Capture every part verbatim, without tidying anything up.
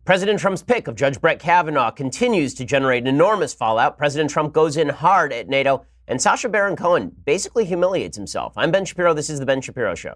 President Trump's pick of Judge Brett Kavanaugh continues to generate enormous fallout. President Trump goes in hard at NATO, and Sacha Baron Cohen basically humiliates himself. I'm Ben Shapiro. This is The Ben Shapiro Show.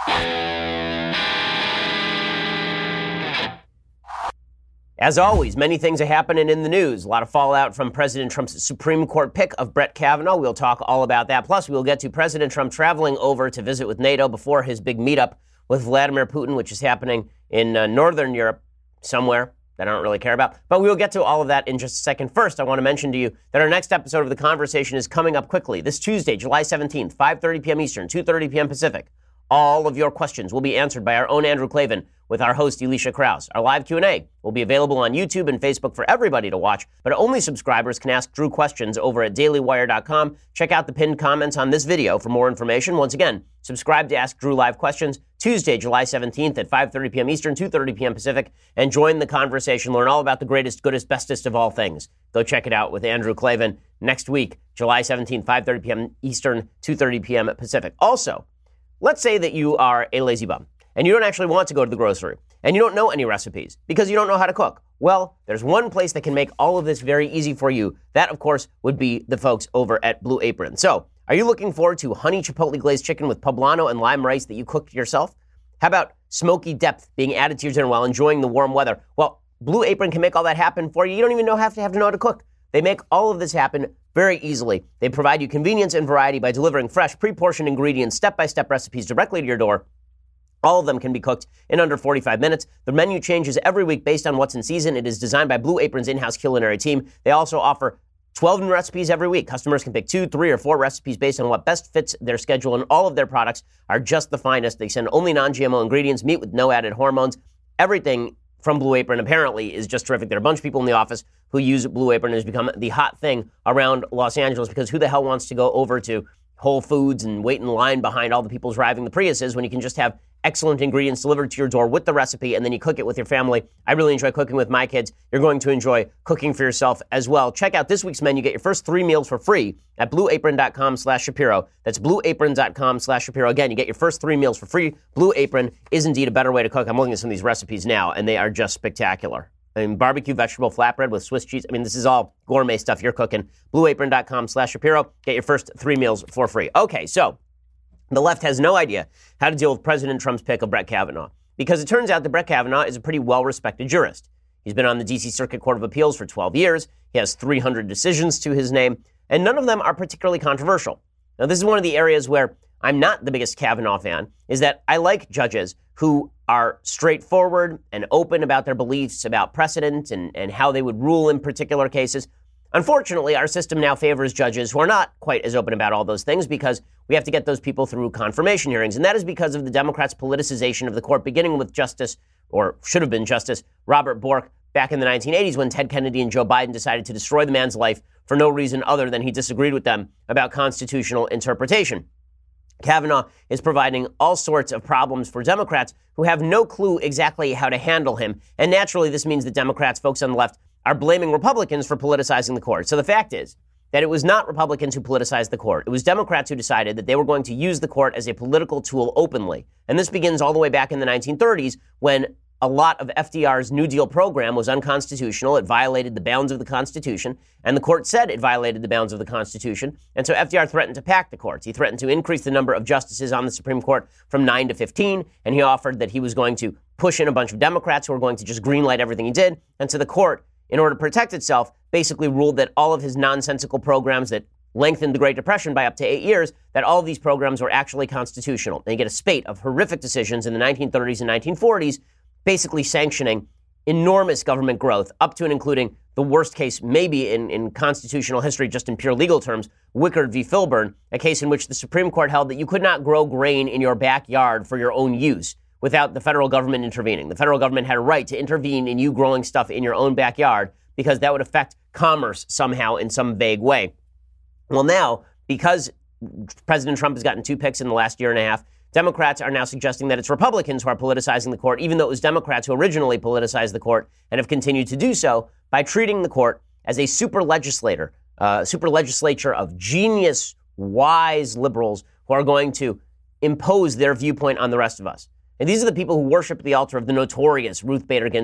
As always, many things are happening in the news. A lot of fallout from President Trump's Supreme Court pick of Brett Kavanaugh. We'll talk all about that. Plus, we'll get to President Trump traveling over to visit with NATO before his big meetup with Vladimir Putin, which is happening in uh, Northern Europe somewhere that I don't really care about. But we will get to all of that in just a second. First, I want to mention to you that our next episode of The Conversation is coming up quickly. This Tuesday, July seventeenth, five thirty p.m. Eastern, two thirty p.m. Pacific. All of your questions will be answered by our own Andrew Klavan with our host, Elisha Krause. Our live Q and A will be available on YouTube and Facebook for everybody to watch, but only subscribers can ask Drew questions over at daily wire dot com. Check out the pinned comments on this video for more information. Once again, subscribe to Ask Drew Live Questions Tuesday, July seventeenth at five thirty p.m. Eastern, two thirty p.m. Pacific, and join the conversation. Learn all about the greatest, goodest, bestest of all things. Go check it out with Andrew Klavan next week, July seventeenth, five thirty p.m. Eastern, two thirty p.m. Pacific. Also, let's say that you are a lazy bum and you don't actually want to go to the grocery and you don't know any recipes because you don't know how to cook. Well, there's one place that can make all of this very easy for you. That, of course, would be the folks over at Blue Apron. So, are you looking forward to honey chipotle glazed chicken with poblano and lime rice that you cooked yourself? How about smoky depth being added to your dinner while enjoying the warm weather? Well, Blue Apron can make all that happen for you. You don't even know have to have to know how to cook. They make all of this happen very easily. They provide you convenience and variety by delivering fresh, pre-portioned ingredients, step-by-step recipes directly to your door. All of them can be cooked in under forty-five minutes. The menu changes every week based on what's in season. It is designed by Blue Apron's in-house culinary team. They also offer twelve new recipes every week. Customers can pick two, three, or four recipes based on what best fits their schedule, and all of their products are just the finest. They send only non-G M O ingredients, meat with no added hormones. Everything from Blue Apron apparently is just terrific. There are a bunch of people in the office who use Blue Apron. It has become the hot thing around Los Angeles because who the hell wants to go over to Whole Foods and wait in line behind all the people driving the Priuses when you can just have excellent ingredients delivered to your door with the recipe, and then you cook it with your family. I really enjoy cooking with my kids. You're going to enjoy cooking for yourself as well. Check out this week's menu. Get your first three meals for free at blueapron.com slash Shapiro. That's blueapron.com slash Shapiro. Again, you get your first three meals for free. Blue Apron is indeed a better way to cook. I'm looking at some of these recipes now, and they are just spectacular. I mean, barbecue vegetable flatbread with Swiss cheese. I mean, this is all gourmet stuff you're cooking. blueapron.com slash Shapiro. Get your first three meals for free. Okay, so the left has no idea how to deal with President Trump's pick of Brett Kavanaugh because it turns out that Brett Kavanaugh is a pretty well-respected jurist. He's been on the D C Circuit Court of Appeals for twelve years. He has three hundred decisions to his name, and none of them are particularly controversial. Now, this is one of the areas where I'm not the biggest Kavanaugh fan, is that I like judges who are straightforward and open about their beliefs about precedent and, and how they would rule in particular cases. Unfortunately, our system now favors judges who are not quite as open about all those things because we have to get those people through confirmation hearings. And that is because of the Democrats' politicization of the court, beginning with Justice, or should have been Justice, Robert Bork back in the nineteen eighties when Ted Kennedy and Joe Biden decided to destroy the man's life for no reason other than he disagreed with them about constitutional interpretation. Kavanaugh is providing all sorts of problems for Democrats who have no clue exactly how to handle him. And naturally, this means that Democrats, folks on the left, are blaming Republicans for politicizing the court. So the fact is that it was not Republicans who politicized the court. It was Democrats who decided that they were going to use the court as a political tool openly. And this begins all the way back in the nineteen thirties when a lot of F D R's New Deal program was unconstitutional. It violated the bounds of the Constitution, and the court said it violated the bounds of the Constitution. And so F D R threatened to pack the courts. He threatened to increase the number of justices on the Supreme Court from nine to fifteen, and he offered that he was going to push in a bunch of Democrats who were going to just greenlight everything he did. And so the court, in order to protect itself, basically ruled that all of his nonsensical programs that lengthened the Great Depression by up to eight years, that all of these programs were actually constitutional. And you get a spate of horrific decisions in the nineteen thirties and nineteen forties, basically sanctioning enormous government growth, up to and including the worst case maybe in, in constitutional history, just in pure legal terms, Wickard v. Filburn, a case in which the Supreme Court held that you could not grow grain in your backyard for your own use without the federal government intervening. The federal government had a right to intervene in you growing stuff in your own backyard because that would affect commerce somehow in some vague way. Well, now, because President Trump has gotten two picks in the last year and a half, Democrats are now suggesting that it's Republicans who are politicizing the court, even though it was Democrats who originally politicized the court and have continued to do so by treating the court as a super legislator, uh, super legislature of genius, wise liberals who are going to impose their viewpoint on the rest of us. And these are the people who worship at the altar of the notorious Ruth Bader Ginsburg.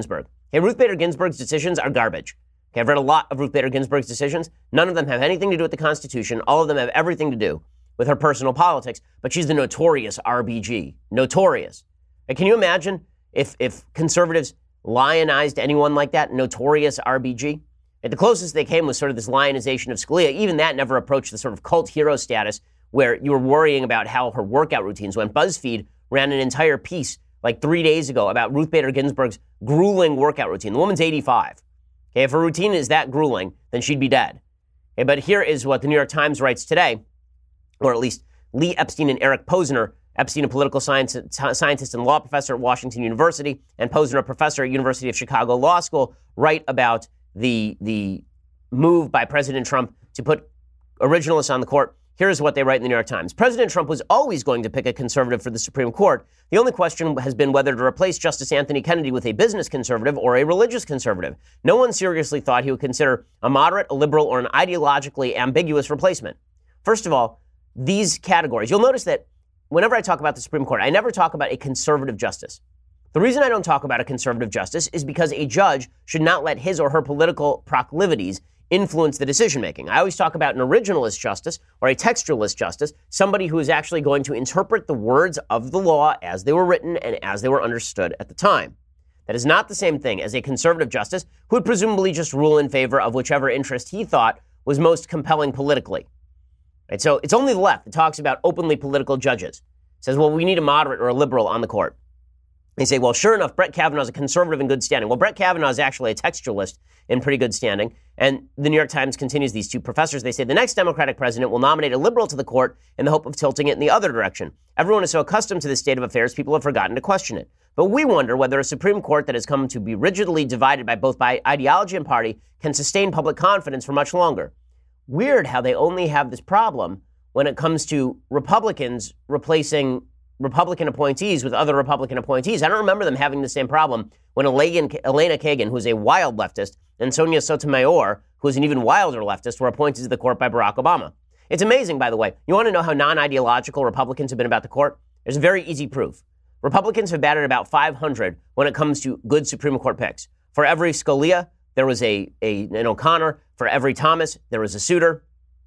Okay, Ruth Bader Ginsburg's decisions are garbage. Okay, I've read a lot of Ruth Bader Ginsburg's decisions. None of them have anything to do with the Constitution. All of them have everything to do with her personal politics, but she's the notorious R B G. Notorious. And can you imagine if, if conservatives lionized anyone like that? Notorious R B G? And the closest they came was sort of this lionization of Scalia. Even that never approached the sort of cult hero status where you were worrying about how her workout routines went. BuzzFeed ran an entire piece like three days ago about Ruth Bader Ginsburg's grueling workout routine. The woman's eighty-five. Okay, if her routine is that grueling, then she'd be dead. Okay, but here is what the New York Times writes today, or at least Lee Epstein and Eric Posner. Epstein, a political science, scientist and law professor at Washington University, and Posner, a professor at University of Chicago Law School, write about the, the move by President Trump to put originalists on the court. Here's what they write in the New York Times. President Trump was always going to pick a conservative for the Supreme Court. The only question has been whether to replace Justice Anthony Kennedy with a business conservative or a religious conservative. No one seriously thought he would consider a moderate, a liberal, or an ideologically ambiguous replacement. First of all, these categories, you'll notice that whenever I talk about the Supreme Court, I never talk about a conservative justice. The reason I don't talk about a conservative justice is because a judge should not let his or her political proclivities influence the decision-making. I always talk about an originalist justice or a textualist justice, somebody who is actually going to interpret the words of the law as they were written and as they were understood at the time. That is not the same thing as a conservative justice who would presumably just rule in favor of whichever interest he thought was most compelling politically. Right? So it's only the left that talks about openly political judges. It says, well, we need a moderate or a liberal on the court. They say, well, sure enough, Brett Kavanaugh is a conservative in good standing. Well, Brett Kavanaugh is actually a textualist in pretty good standing. And the New York Times continues, these two professors, they say the next Democratic president will nominate a liberal to the court in the hope of tilting it in the other direction. Everyone is so accustomed to this state of affairs, people have forgotten to question it. But we wonder whether a Supreme Court that has come to be rigidly divided by both by ideology and party can sustain public confidence for much longer. Weird how they only have this problem when it comes to Republicans replacing Republican appointees with other Republican appointees. I don't remember them having the same problem when Elena Kagan, who's a wild leftist, and Sonia Sotomayor, who's an even wilder leftist, were appointed to the court by Barack Obama. It's amazing, by the way. You want to know how non-ideological Republicans have been about the court? There's very easy proof. Republicans have batted about five hundred when it comes to good Supreme Court picks. For every Scalia, there was a, a an O'Connor. For every Thomas, there was a Souter.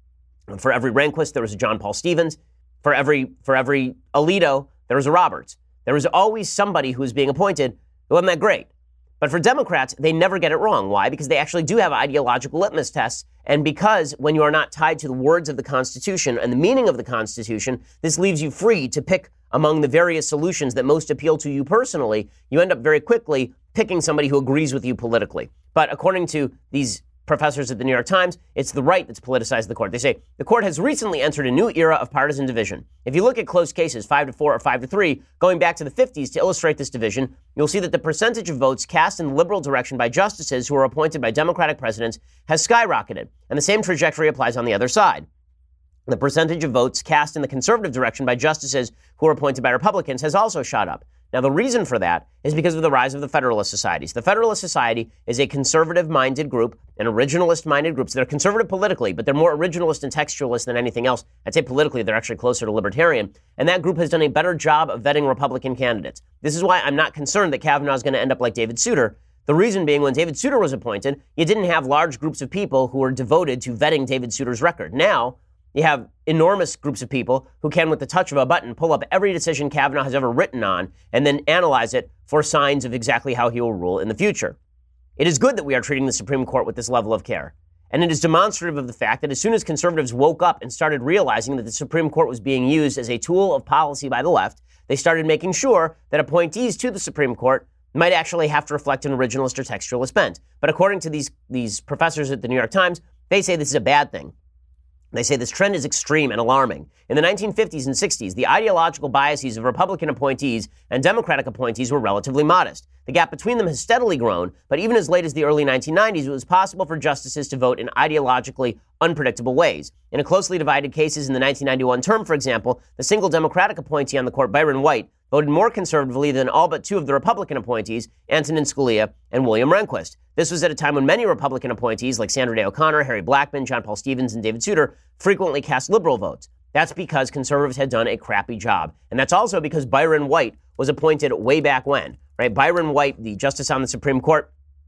For every Rehnquist, there was a John Paul Stevens. For every for every Alito, there was a Roberts. There was always somebody who was being appointed who wasn't that great. But for Democrats, they never get it wrong. Why? Because they actually do have ideological litmus tests. And because when you are not tied to the words of the Constitution and the meaning of the Constitution, this leaves you free to pick among the various solutions that most appeal to you personally. You end up very quickly picking somebody who agrees with you politically. But according to these professors at the New York Times, it's the right that's politicized the court. They say the court has recently entered a new era of partisan division. If you look at close cases, five to four or five to three, going back to the fifties to illustrate this division, you'll see that the percentage of votes cast in the liberal direction by justices who are appointed by Democratic presidents has skyrocketed, and the same trajectory applies on the other side. The percentage of votes cast in the conservative direction by justices who are appointed by Republicans has also shot up. Now, the reason for that is because of the rise of the Federalist Societies. The Federalist Society is a conservative-minded group, an originalist-minded group. So they're conservative politically, but they're more originalist and textualist than anything else. I'd say politically, they're actually closer to libertarian. And that group has done a better job of vetting Republican candidates. This is why I'm not concerned that Kavanaugh is going to end up like David Souter. The reason being, when David Souter was appointed, you didn't have large groups of people who were devoted to vetting David Souter's record. Now, you have enormous groups of people who can, with the touch of a button, pull up every decision Kavanaugh has ever written on and then analyze it for signs of exactly how he will rule in the future. It is good that we are treating the Supreme Court with this level of care. And it is demonstrative of the fact that as soon as conservatives woke up and started realizing that the Supreme Court was being used as a tool of policy by the left, they started making sure that appointees to the Supreme Court might actually have to reflect an originalist or textualist bent. But according to these, these professors at the New York Times, they say this is a bad thing. They say this trend is extreme and alarming. In the nineteen fifties and sixties, the ideological biases of Republican appointees and Democratic appointees were relatively modest. The gap between them has steadily grown, but even as late as the early nineteen nineties, it was possible for justices to vote in ideologically unpredictable ways. In a closely divided cases in the nineteen ninety-one term, for example, the single Democratic appointee on the court, Byron White, voted more conservatively than all but two of the Republican appointees, Antonin Scalia and William Rehnquist. This was at a time when many Republican appointees like Sandra Day O'Connor, Harry Blackmun, John Paul Stevens, and David Souter frequently cast liberal votes. That's because conservatives had done a crappy job. And that's also because Byron White was appointed way back when, right? Byron White, the justice on the Supreme Court,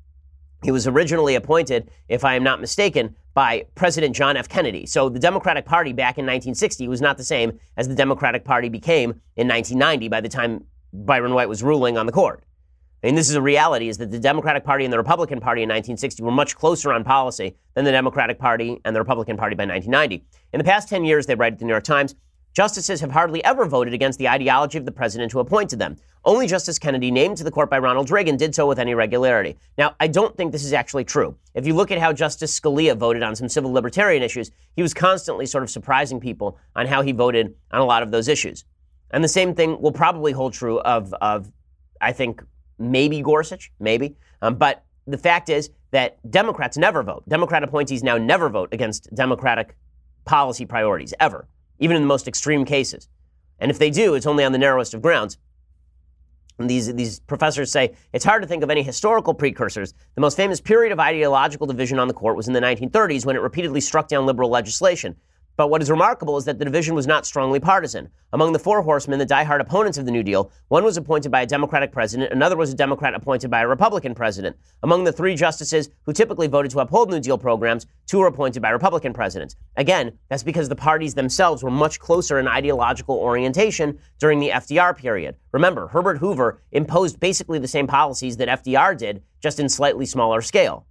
He was originally appointed, if I am not mistaken, by President John F. Kennedy. So the Democratic Party back in nineteen sixty was not the same as the Democratic Party became in nineteen ninety by the time Byron White was ruling on the court. I mean, this is a reality, is that the Democratic Party and the Republican Party in nineteen sixty were much closer on policy than the Democratic Party and the Republican Party by nineteen ninety. In the past ten years, they write at the New York Times, justices have hardly ever voted against the ideology of the president who appointed them. Only Justice Kennedy, named to the court by Ronald Reagan, did so with any regularity. Now, I don't think this is actually true. If you look at how Justice Scalia voted on some civil libertarian issues, he was constantly sort of surprising people on how he voted on a lot of those issues. And the same thing will probably hold true of, of I think, maybe Gorsuch, maybe. Um, but the fact is that Democrats never vote. Democrat appointees now never vote against Democratic policy priorities, ever, even in the most extreme cases. And if they do, it's only on the narrowest of grounds. And these, these professors say it's hard to think of any historical precursors. The most famous period of ideological division on the court was in the nineteen thirties, when it repeatedly struck down liberal legislation. But what is remarkable is that the division was not strongly partisan. Among the four horsemen, the diehard opponents of the New Deal, one was appointed by a Democratic president, another was a Democrat appointed by a Republican president. Among the three justices who typically voted to uphold New Deal programs, two were appointed by Republican presidents. Again, that's because the parties themselves were much closer in ideological orientation during the F D R period. Remember, Herbert Hoover imposed basically the same policies that F D R did, just in slightly smaller scale.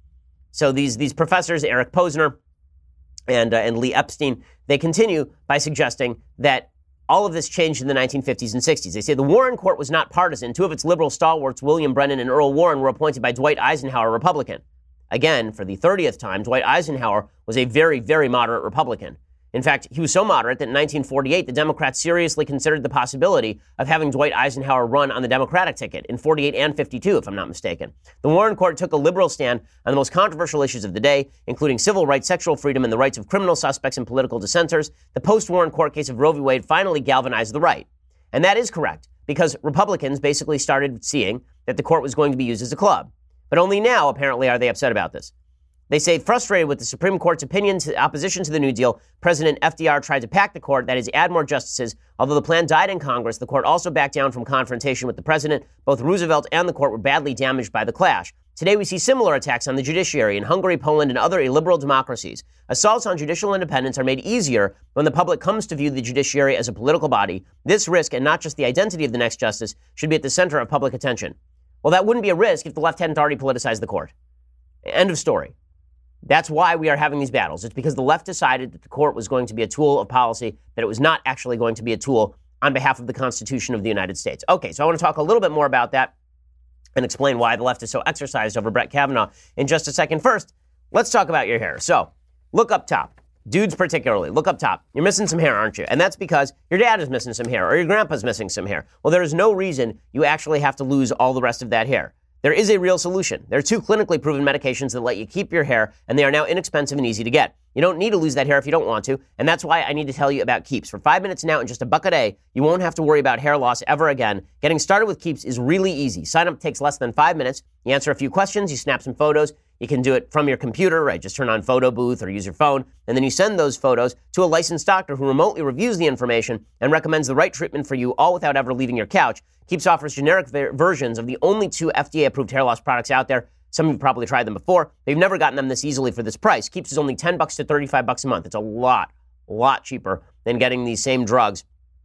So these, these professors, Eric Posner, And, uh, and Lee Epstein, they continue by suggesting that all of this changed in the nineteen fifties and sixties. They say the Warren Court was not partisan. Two of its liberal stalwarts, William Brennan and Earl Warren, were appointed by Dwight Eisenhower, Republican. Again, for the thirtieth time, Dwight Eisenhower was a very, very moderate Republican. In fact, he was so moderate that in nineteen forty-eight, the Democrats seriously considered the possibility of having Dwight Eisenhower run on the Democratic ticket in forty-eight and fifty-two, if I'm not mistaken. The Warren Court took a liberal stand on the most controversial issues of the day, including civil rights, sexual freedom, and the rights of criminal suspects and political dissenters. The post-Warren Court case of Roe v. Wade finally galvanized the right. And that is correct, because Republicans basically started seeing that the court was going to be used as a club. But only now, apparently, are they upset about this. They say, frustrated with the Supreme Court's opinion to opposition to the New Deal, President F D R tried to pack the court, that is, add more justices. Although the plan died in Congress, the court also backed down from confrontation with the president. Both Roosevelt and the court were badly damaged by the clash. Today, we see similar attacks on the judiciary in Hungary, Poland, and other illiberal democracies. Assaults on judicial independence are made easier when the public comes to view the judiciary as a political body. This risk, and not just the identity of the next justice, should be at the center of public attention. Well, that wouldn't be a risk if the left hadn't already politicized the court. End of story. That's why we are having these battles. It's because the left decided that the court was going to be a tool of policy, that it was not actually going to be a tool on behalf of the Constitution of the United States. Okay, so I want to talk a little bit more about that and explain why the left is so exercised over Brett Kavanaugh in just a second. First, let's talk about your hair. So, look up top. Dudes particularly, look up top. You're missing some hair, aren't you? And that's because your dad is missing some hair or your grandpa's missing some hair. Well, there is no reason you actually have to lose all the rest of that hair. There is a real solution. There are two clinically proven medications that let you keep your hair, and they are now inexpensive and easy to get. You don't need to lose that hair if you don't want to, and that's why I need to tell you about Keeps. For five minutes now and just a buck a day, you won't have to worry about hair loss ever again. Getting started with Keeps is really easy. Sign up takes less than five minutes. You answer a few questions, you snap some photos. You can do it from your computer, right? Just turn on Photo Booth or use your phone, and then you send those photos to a licensed doctor who remotely reviews the information and recommends the right treatment for you, all without ever leaving your couch. Keeps offers generic ver- versions of the only two F D A-approved hair loss products out there. Some of you probably tried them before. They've never gotten them this easily for this price. Keeps is only ten bucks to thirty-five bucks a month. It's a lot, a lot cheaper than getting these same drugs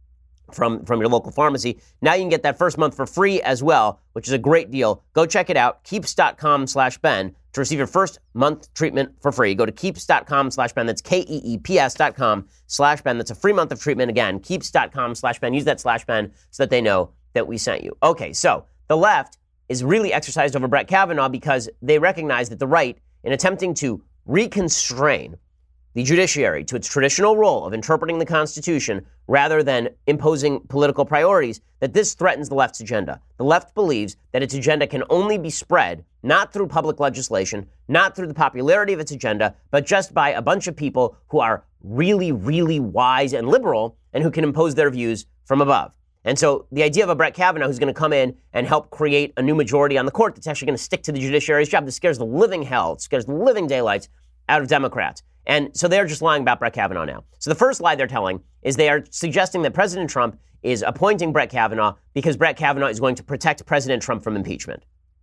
from, from your local pharmacy. Now you can get that first month for free as well, which is a great deal. Go check it out, keeps.com slash Ben, to receive your first month treatment for free. Go to keeps.com slash Ben. That's K-E-E-P-S dot com slash Ben. That's a free month of treatment. Again, keeps.com slash Ben. Use that slash Ben so that they know that we sent you. Okay, so the left is really exercised over Brett Kavanaugh because they recognize that the right, in attempting to reconstrain the judiciary to its traditional role of interpreting the Constitution rather than imposing political priorities, that this threatens the left's agenda. The left believes that its agenda can only be spread not through public legislation, not through the popularity of its agenda, but just by a bunch of people who are really, really wise and liberal and who can impose their views from above. And so the idea of a Brett Kavanaugh who's going to come in and help create a new majority on the court that's actually going to stick to the judiciary's job, this scares the living hell, it scares the living daylights out of Democrats. And so they're just lying about Brett Kavanaugh now. So the first lie they're telling is they are suggesting that President Trump is appointing Brett Kavanaugh because Brett Kavanaugh is going to protect President Trump from impeachment.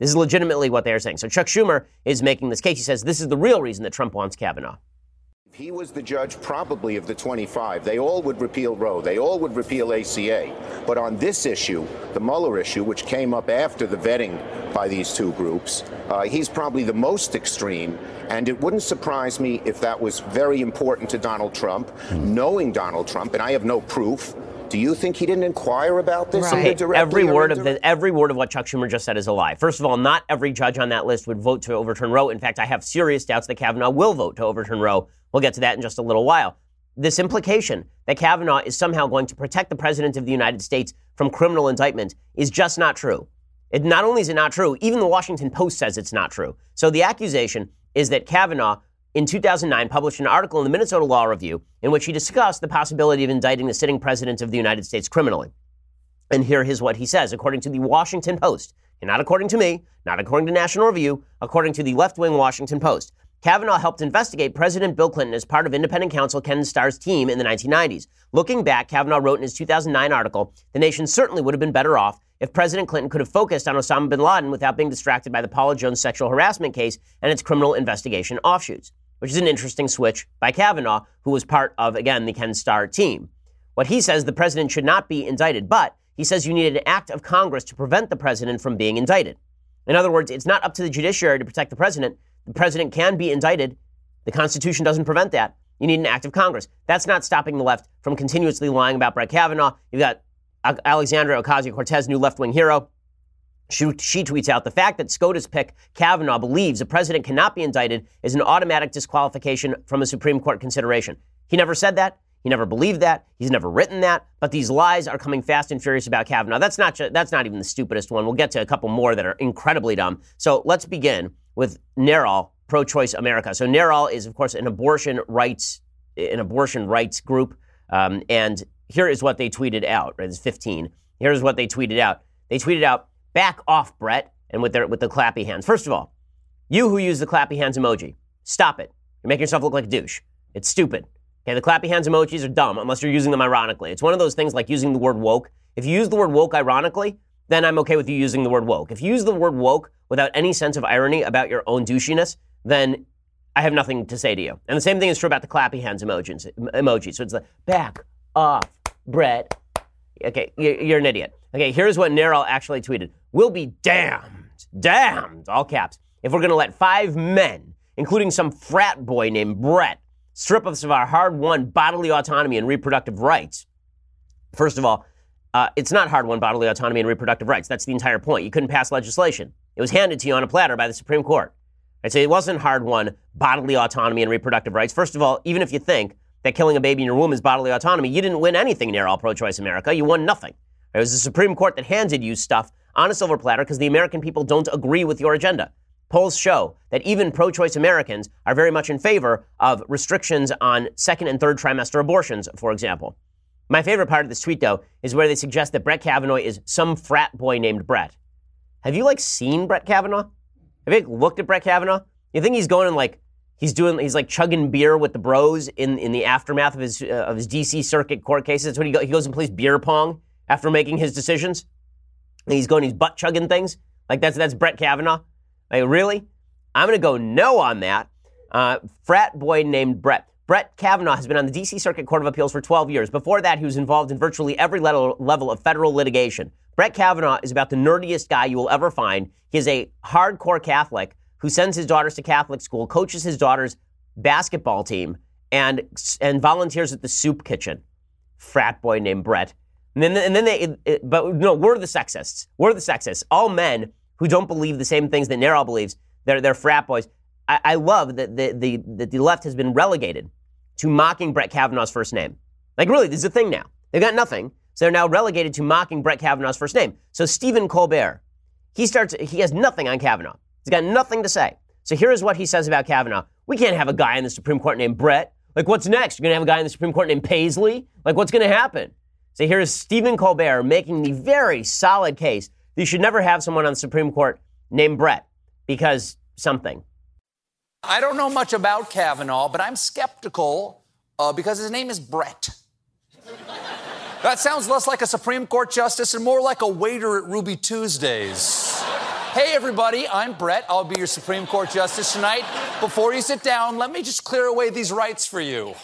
This is legitimately what they are saying. So Chuck Schumer is making this case. He says this is the real reason that Trump wants Kavanaugh. If he was the judge probably of the twenty-five, they all would repeal Roe. They all would repeal A C A. But on this issue, the Mueller issue, which came up after the vetting by these two groups, uh, he's probably the most extreme. And it wouldn't surprise me if that was very important to Donald Trump, mm-hmm. knowing Donald Trump, and I have no proof. Do you think he didn't inquire about this? Right. Okay, every word of the, every word of what Chuck Schumer just said is a lie. First of all, not every judge on that list would vote to overturn Roe. In fact, I have serious doubts that Kavanaugh will vote to overturn Roe. We'll get to that in just a little while. This implication that Kavanaugh is somehow going to protect the president of the United States from criminal indictment is just not true. It not only is it not true, even the Washington Post says it's not true. So the accusation is that Kavanaugh, in two thousand nine, published an article in the Minnesota Law Review in which he discussed the possibility of indicting the sitting president of the United States criminally. And here is what he says, according to the Washington Post, and not according to me, not according to National Review, according to the left-wing Washington Post. Kavanaugh helped investigate President Bill Clinton as part of independent counsel Ken Starr's team in the nineteen nineties. Looking back, Kavanaugh wrote in his two thousand nine article, the nation certainly would have been better off if President Clinton could have focused on Osama bin Laden without being distracted by the Paula Jones sexual harassment case and its criminal investigation offshoots, which is an interesting switch by Kavanaugh, who was part of, again, the Ken Starr team. What he says, the president should not be indicted, but he says you need an act of Congress to prevent the president from being indicted. In other words, it's not up to the judiciary to protect the president. The president can be indicted. The Constitution doesn't prevent that. You need an act of Congress. That's not stopping the left from continuously lying about Brett Kavanaugh. You've got Alexandria Ocasio-Cortez, new left-wing hero. She, she tweets out, the fact that SCOTUS pick Kavanaugh believes a president cannot be indicted is an automatic disqualification from a Supreme Court consideration. He never said that. He never believed that. He's never written that. But these lies are coming fast and furious about Kavanaugh. That's not, ju- that's not even the stupidest one. We'll get to a couple more that are incredibly dumb. So let's begin with NARAL, Pro-Choice America. So NARAL is, of course, an abortion rights, an abortion rights group. Um, and here is what they tweeted out. Right, it's fifteen. Here's what they tweeted out. They tweeted out, back off, Brett, and with their with the clappy hands. First of all, you who use the clappy hands emoji, stop it. You're making yourself look like a douche. It's stupid. Okay, the clappy hands emojis are dumb unless you're using them ironically. It's one of those things like using the word woke. If you use the word woke ironically, then I'm okay with you using the word woke. If you use the word woke without any sense of irony about your own douchiness, then I have nothing to say to you. And the same thing is true about the clappy hands emojis. Emoji. So it's the back off, Brett. Okay, you're an idiot. Okay, here's what NARAL actually tweeted. We'll be damned, damned, all caps, if we're going to let five men, including some frat boy named Brett, strip us of our hard-won bodily autonomy and reproductive rights. First of all, uh, it's not hard-won bodily autonomy and reproductive rights. That's the entire point. You couldn't pass legislation. It was handed to you on a platter by the Supreme Court. I'd say it wasn't hard-won bodily autonomy and reproductive rights. First of all, even if you think that killing a baby in your womb is bodily autonomy, you didn't win anything near all Pro-Choice America. You won nothing. It was the Supreme Court that handed you stuff on a silver platter because the American people don't agree with your agenda. Polls show that even pro-choice Americans are very much in favor of restrictions on second and third trimester abortions, for example. My favorite part of this tweet, though, is where they suggest that Brett Kavanaugh is some frat boy named Brett. Have you, like, seen Brett Kavanaugh? Have you like, looked at Brett Kavanaugh? You think he's going and, like, he's doing, he's, like, chugging beer with the bros in, in the aftermath of his uh, of his D C Circuit court cases? That's what he, go, he goes and plays beer pong after making his decisions? And he's going, he's butt chugging things? Like, that's that's Brett Kavanaugh? Like, really? I'm going to go no on that. Uh, frat boy named Brett. Brett Kavanaugh has been on the D C Circuit Court of Appeals for twelve years. Before that, he was involved in virtually every level, level of federal litigation. Brett Kavanaugh is about the nerdiest guy you will ever find. He is a hardcore Catholic who sends his daughters to Catholic school, coaches his daughter's basketball team, and and volunteers at the soup kitchen. Frat boy named Brett. And then, and then they, it, it, but no, we're the sexists. We're the sexists. All men who don't believe the same things that NARAL believes, they're, they're frat boys. I, I love that the, the, that the left has been relegated to mocking Brett Kavanaugh's first name. Like, really, this is a thing now. They've got nothing, so they're now relegated to mocking Brett Kavanaugh's first name. So Stephen Colbert, he starts, he has nothing on Kavanaugh. He's got nothing to say. So here is what he says about Kavanaugh. We can't have a guy in the Supreme Court named Brett. Like, what's next? You're going to have a guy in the Supreme Court named Paisley? Like, what's going to happen? So here's Stephen Colbert making the very solid case that you should never have someone on the Supreme Court named Brett because something. I don't know much about Kavanaugh, but I'm skeptical uh, because his name is Brett. That sounds less like a Supreme Court justice and more like a waiter at Ruby Tuesdays. Hey, everybody, I'm Brett. I'll be your Supreme Court Justice tonight. Before you sit down, let me just clear away these rights for you.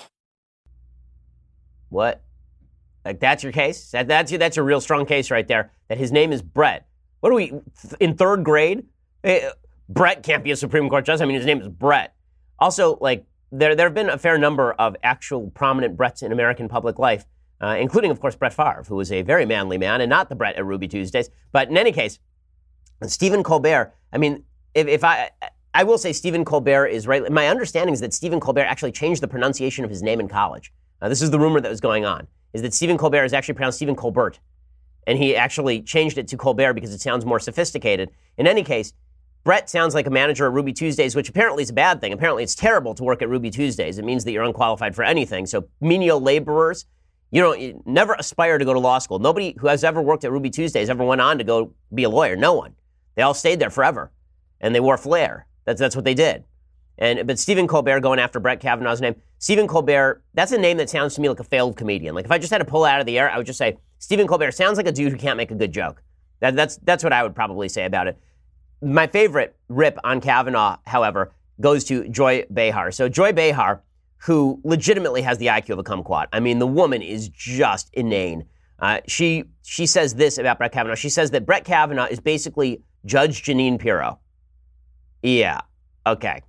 What? Like, that's your case? That, that's, that's a real strong case right there, that his name is Brett. What are we, in third grade? Hey, Brett can't be a Supreme Court Justice. I mean, his name is Brett. Also, like, there, there have been a fair number of actual prominent Bretts in American public life, uh, including, of course, Brett Favre, who was a very manly man and not the Brett at Ruby Tuesdays. But in any case, Stephen Colbert, I mean, if, if I, I will say Stephen Colbert is right. My understanding is that Stephen Colbert actually changed the pronunciation of his name in college. Uh, this is the rumor that was going on, is that Stephen Colbert is actually pronounced Stephen Colbert. And he actually changed it to Colbert because it sounds more sophisticated. In any case, Brett sounds like a manager at Ruby Tuesdays, which apparently is a bad thing. Apparently it's terrible to work at Ruby Tuesdays. It means that you're unqualified for anything. So menial laborers, you know, you never aspire to go to law school. Nobody who has ever worked at Ruby Tuesdays ever went on to go be a lawyer. No one. They all stayed there forever. And they wore flair. That's that's what they did. And but Stephen Colbert going after Brett Kavanaugh's name. Stephen Colbert, that's a name that sounds to me like a failed comedian. Like if I just had to pull it out of the air, I would just say, Stephen Colbert sounds like a dude who can't make a good joke. That, that's that's what I would probably say about it. My favorite rip on Kavanaugh, however, goes to Joy Behar. So Joy Behar, who legitimately has the I Q of a kumquat. I mean, the woman is just inane. Uh, she she says this about Brett Kavanaugh. She says that Brett Kavanaugh is basically Judge Jeanine Pirro. Yeah, okay.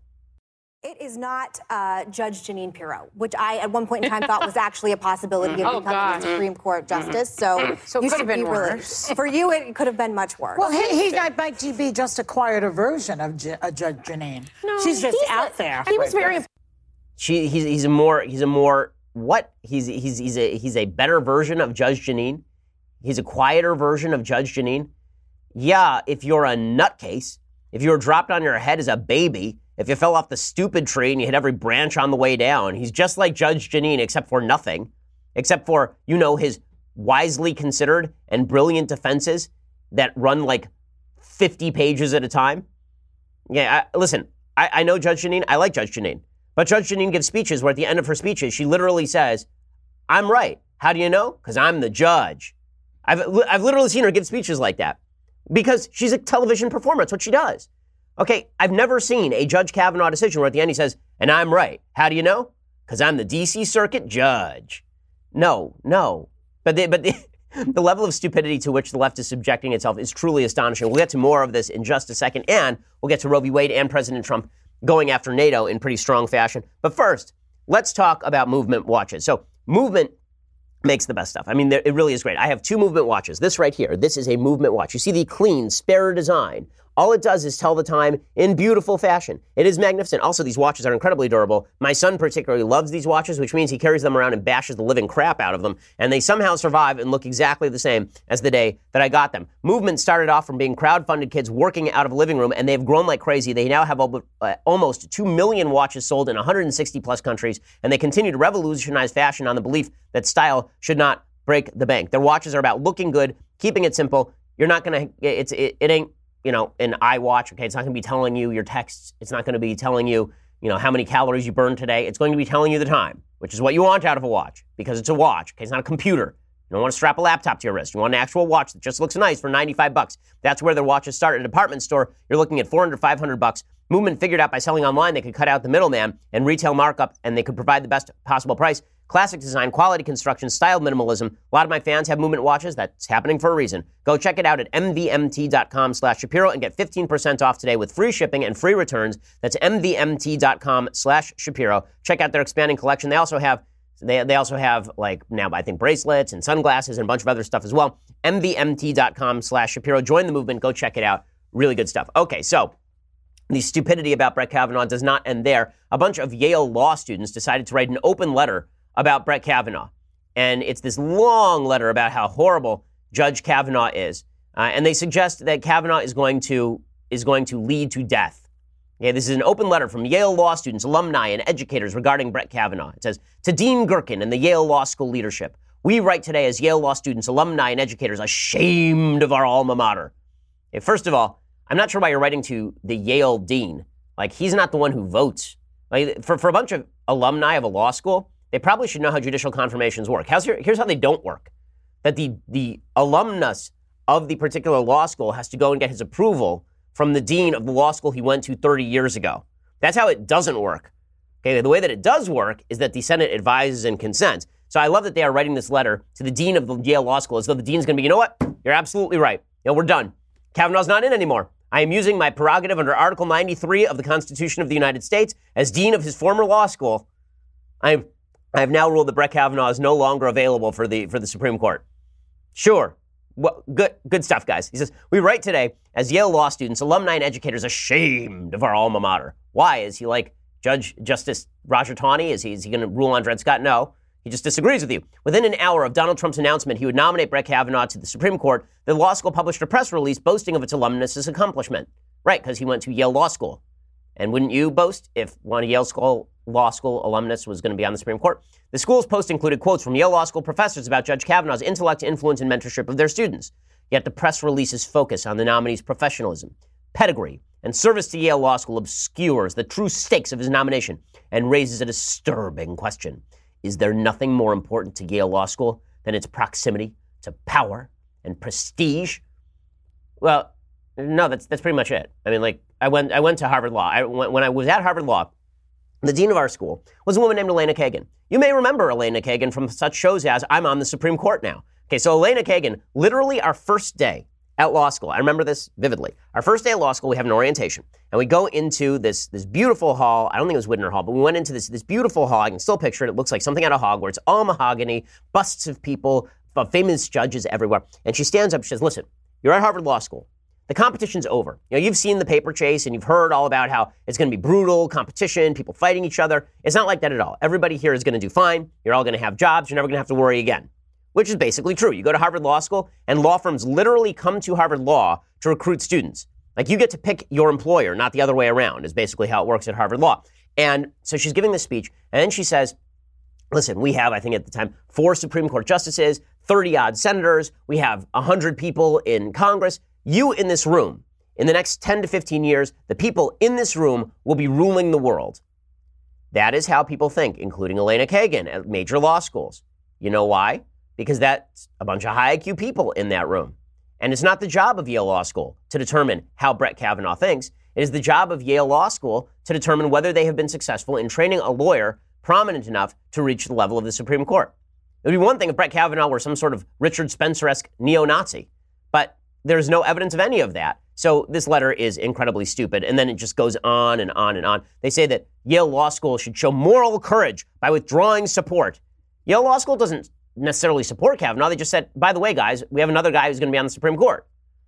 It is not uh, Judge Jeanine Pirro, which I at one point in time thought was actually a possibility of Oh, becoming God. a Supreme Court justice. So, So it you could should have been be really- worse. for you, it could have been much worse. Well, he, he might be just a quieter version of J- uh, Judge Jeanine. No, She's just he's out a- there. He was very She he's he's a more he's a more what? He's he's he's a he's a better version of Judge Jeanine. He's a quieter version of Judge Jeanine. Yeah, if you're a nutcase, if you were dropped on your head as a baby, if you fell off the stupid tree and you hit every branch on the way down, he's just like Judge Jeanine, except for nothing, except for, you know, his wisely considered and brilliant defenses that run like fifty pages at a time. Yeah, I, listen, I, I know Judge Jeanine. I like Judge Jeanine. But Judge Jeanine gives speeches where at the end of her speeches, she literally says, I'm right. How do you know? Because I'm the judge. I've, I've literally seen her give speeches like that because she's a television performer. It's what she does. Okay, I've never seen a Judge Kavanaugh decision where at the end he says, and I'm right. How do you know? Because I'm the D C Circuit judge. No, no. But the, but the, the level of stupidity to which the left is subjecting itself is truly astonishing. We'll get to more of this in just a second, and we'll get to Roe v. Wade and President Trump going after NATO in pretty strong fashion. But first, let's talk about movement watches. So movement makes the best stuff. I mean, it really is great. I have two movement watches. This right here, this is a movement watch. You see the clean, spare design. All it does is tell the time in beautiful fashion. It is magnificent. Also, these watches are incredibly durable. My son particularly loves these watches, which means he carries them around and bashes the living crap out of them. And they somehow survive and look exactly the same as the day that I got them. Movement started off from being crowd-funded kids working out of a living room, and they've grown like crazy. They now have uh, almost two million watches sold in one hundred sixty plus countries, and they continue to revolutionize fashion on the belief that style should not break the bank. Their watches are about looking good, keeping it simple. You're not going to, it's it, it ain't, you know, an iWatch, okay? It's not going to be telling you your texts. It's not going to be telling you, you know, how many calories you burned today. It's going to be telling you the time, which is what you want out of a watch because it's a watch, okay? It's not a computer. You don't want to strap a laptop to your wrist. You want an actual watch that just looks nice for ninety-five bucks. That's where their watches start. At a department store, you're looking at four hundred, five hundred bucks. Movement figured out by selling online, they could cut out the middleman and retail markup, and they could provide the best possible price. Classic design, quality construction, style minimalism. A lot of my fans have Movement watches. That's happening for a reason. Go check it out at mvmt.com slash Shapiro and get fifteen percent off today with free shipping and free returns. That's mvmt.com slash Shapiro. Check out their expanding collection. They also have they they also have like now I think bracelets and sunglasses and a bunch of other stuff as well. mvmt.com slash Shapiro. Join the movement. Go check it out. Really good stuff. Okay, so the stupidity about Brett Kavanaugh does not end there. A bunch of Yale law students decided to write an open letter about Brett Kavanaugh. And it's this long letter about how horrible Judge Kavanaugh is. Uh, and they suggest that Kavanaugh is going to is going to lead to death. Okay, this is an open letter from Yale law students, alumni, and educators regarding Brett Kavanaugh. It says, to Dean Gerken and the Yale Law School leadership, we write today as Yale law students, alumni, and educators, ashamed of our alma mater. Okay, first of all, I'm not sure why you're writing to the Yale dean. Like, he's not the one who votes. Like, for, for a bunch of alumni of a law school, they probably should know how judicial confirmations work. How's here, here's how they don't work. That the, the alumnus of the particular law school has to go and get his approval from the dean of the law school he went to thirty years ago. That's how it doesn't work. Okay, the way that it does work is that the Senate advises and consents. So I love that they are writing this letter to the dean of the Yale Law School as though the dean's going to be, you know what? You're absolutely right. You know, we're done. Kavanaugh's not in anymore. I am using my prerogative under Article ninety-three of the Constitution of the United States as dean of his former law school. I I have now ruled that Brett Kavanaugh is no longer available for the for the Supreme Court. Sure. Well, good good stuff, guys. He says, we write today as Yale law students, alumni, and educators ashamed of our alma mater. Why? Is he like Judge Justice Roger Taney? Is he, is he going to rule on Dred Scott? No. He just disagrees with you. Within an hour of Donald Trump's announcement he would nominate Brett Kavanaugh to the Supreme Court, the law school published a press release boasting of its alumnus' accomplishment. Right, because he went to Yale Law School. And wouldn't you boast if one of Yale school, Law School alumnus was going to be on the Supreme Court? The school's post included quotes from Yale Law School professors about Judge Kavanaugh's intellect, influence, and mentorship of their students. Yet the press release's focus on the nominee's professionalism, pedigree, and service to Yale Law School obscures the true stakes of his nomination and raises a disturbing question. Is there nothing more important to Yale Law School than its proximity to power and prestige? Well, no, that's that's pretty much it. I mean, like, I went I went to Harvard Law. I, when, when I was at Harvard Law, the dean of our school was a woman named Elena Kagan. You may remember Elena Kagan from such shows as I'm on the Supreme Court now. Okay, so Elena Kagan, literally our first day at law school, I remember this vividly. Our first day at law school, we have an orientation, and we go into this this beautiful hall. I don't think it was Widner Hall, but we went into this this beautiful hall. I can still picture it. It looks like something out of Hogwarts, all mahogany, busts of people, famous judges everywhere. And she stands up, she says, listen, you're at Harvard Law School. The competition's over. You know, you've seen the paper chase and you've heard all about how it's going to be brutal competition, people fighting each other. It's not like that at all. Everybody here is going to do fine. You're all going to have jobs. You're never going to have to worry again, which is basically true. You go to Harvard Law School and law firms literally come to Harvard Law to recruit students. Like you get to pick your employer, not the other way around, is basically how it works at Harvard Law. And so she's giving this speech and then she says, listen, we have, I think at the time, four Supreme Court justices, thirty odd senators. We have one hundred people in Congress. You in this room, in the next ten to fifteen years, the people in this room will be ruling the world. That is how people think, including Elena Kagan at major law schools. You know why? Because that's a bunch of high I Q people in that room. And it's not the job of Yale Law School to determine how Brett Kavanaugh thinks. It is the job of Yale Law School to determine whether they have been successful in training a lawyer prominent enough to reach the level of the Supreme Court. It would be one thing if Brett Kavanaugh were some sort of Richard Spencer-esque neo-Nazi, but there's no evidence of any of that. So this letter is incredibly stupid. And then it just goes on and on and on. They say that Yale Law School should show moral courage by withdrawing support. Yale Law School doesn't necessarily support Kavanaugh. They just said, by the way, guys, we have another guy who's going to be on the Supreme Court.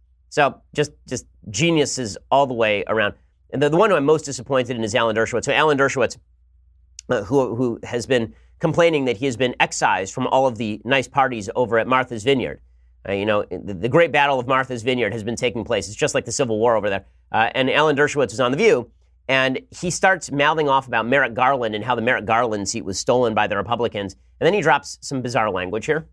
So just just geniuses all the way around. And the, the one who I'm most disappointed in is Alan Dershowitz. So Alan Dershowitz, uh, who, who has been complaining that he has been excised from all of the nice parties over at Martha's Vineyard. Uh, you know, the, the great battle of Martha's Vineyard has been taking place. It's just like the Civil War over there. Uh, and Alan Dershowitz is on The View, and he starts mouthing off about Merrick Garland and how the Merrick Garland seat was stolen by the Republicans. And then he drops some bizarre language here.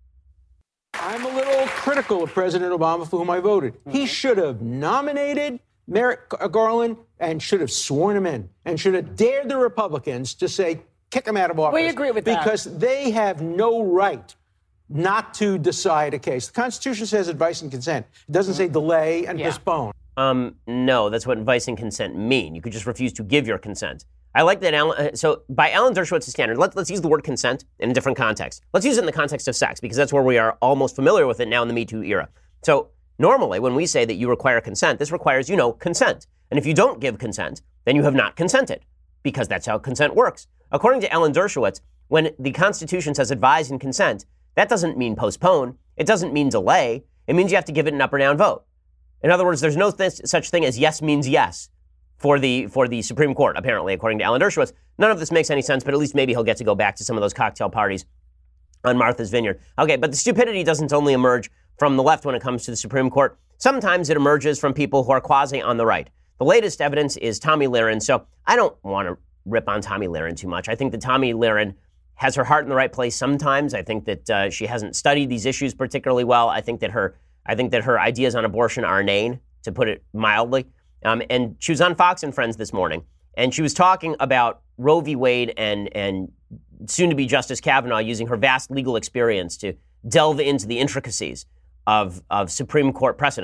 I'm a little critical of President Obama, for whom I voted. Mm-hmm. He should have nominated Merrick Garland and should have sworn him in and should have dared the Republicans to say, kick him out of office. We agree with that. Because they have no right not to decide a case. The Constitution says advice and consent. It doesn't say delay and yeah. postpone. Um, no, that's what advice and consent mean. You could just refuse to give your consent. I like that. Alan, so by Alan Dershowitz's standard, let's, let's use the word consent in a different context. Let's use it in the context of sex, because that's where we are all most familiar with it now in the Me Too era. So normally when we say that you require consent, this requires, you know, consent. And if you don't give consent, then you have not consented, because that's how consent works. According to Alan Dershowitz, when the Constitution says advise and consent, that doesn't mean postpone. It doesn't mean delay. It means you have to give it an up or down vote. In other words, there's no th- such thing as yes means yes for the for the Supreme Court, apparently, according to Alan Dershowitz. None of this makes any sense, but at least maybe he'll get to go back to some of those cocktail parties on Martha's Vineyard. Okay, but the stupidity doesn't only emerge from the left when it comes to the Supreme Court. Sometimes it emerges from people who are quasi on the right. The latest evidence is Tomi Lahren. So I don't want to rip on Tomi Lahren too much. I think that Tomi Lahren has her heart in the right place sometimes. I think that uh, she hasn't studied these issues particularly well. I think that her I think that her ideas on abortion are inane, to put it mildly. Um, and she was on Fox and Friends this morning, and she was talking about Roe v. Wade and and soon-to-be Justice Kavanaugh using her vast legal experience to delve into the intricacies of, of Supreme Court precedent.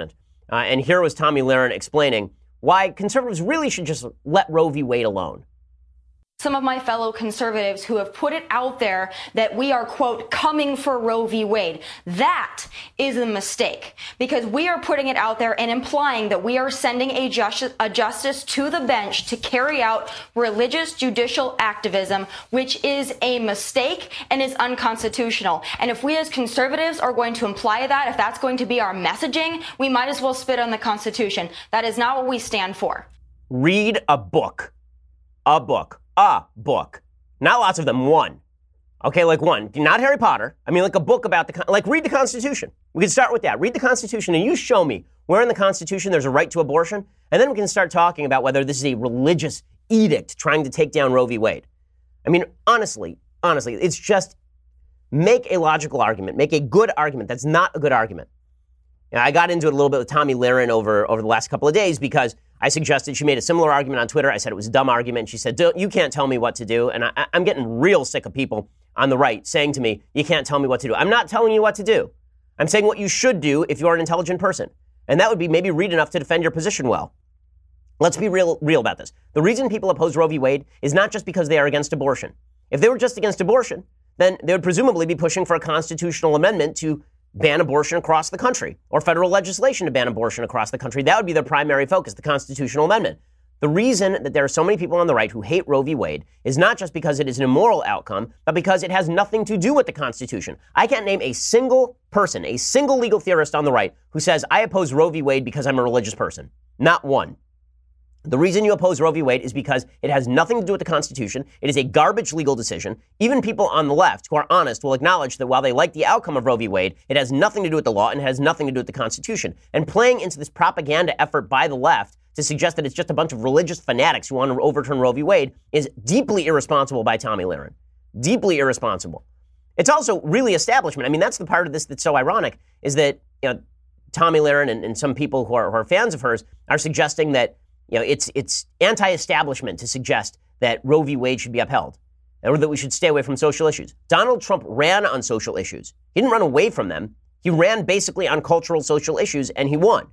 Uh, and here was Tomi Lahren explaining why conservatives really should just let Roe v. Wade alone. Some of my fellow conservatives who have put it out there that we are, quote, coming for Roe v. Wade. That is a mistake, because we are putting it out there and implying that we are sending a, justice, a justice to the bench to carry out religious judicial activism, which is a mistake and is unconstitutional. And if we as conservatives are going to imply that, if that's going to be our messaging, we might as well spit on the Constitution. That is not what we stand for. Read a book. A book. A book. Not lots of them, one. Okay, like one. Not Harry Potter. I mean, like a book about the, like read the Constitution. We can start with that. Read the Constitution and you show me where in the Constitution there's a right to abortion. And then we can start talking about whether this is a religious edict trying to take down Roe v. Wade. I mean, honestly, honestly, it's just make a logical argument. Make a good argument. That's not a good argument. And I got into it a little bit with Tomi Lahren over, over the last couple of days because I suggested, she made a similar argument on Twitter. I said it was a dumb argument. She said, you can't tell me what to do. And I, I'm getting real sick of people on the right saying to me, you can't tell me what to do. I'm not telling you what to do. I'm saying what you should do if you're an intelligent person. And that would be maybe read enough to defend your position well. Let's be real, real about this. The reason people oppose Roe v. Wade is not just because they are against abortion. If they were just against abortion, then they would presumably be pushing for a constitutional amendment to ban abortion across the country, or federal legislation to ban abortion across the country. That would be their primary focus, the constitutional amendment. The reason that there are so many people on the right who hate Roe v. Wade is not just because it is an immoral outcome, but because it has nothing to do with the Constitution. I can't name a single person, a single legal theorist on the right who says, I oppose Roe v. Wade because I'm a religious person. Not one. The reason you oppose Roe v. Wade is because it has nothing to do with the Constitution. It is a garbage legal decision. Even people on the left who are honest will acknowledge that while they like the outcome of Roe v. Wade, it has nothing to do with the law and it has nothing to do with the Constitution. And playing into this propaganda effort by the left to suggest that it's just a bunch of religious fanatics who want to overturn Roe v. Wade is deeply irresponsible by Tomi Lahren. Deeply irresponsible. It's also really establishment. I mean, that's the part of this that's so ironic, is that, you know, Tomi Lahren and, and some people who are, who are fans of hers are suggesting that, you know, it's it's anti-establishment to suggest that Roe v. Wade should be upheld, or that we should stay away from social issues. Donald Trump ran on social issues. He didn't run away from them. He ran basically on cultural social issues, and he won.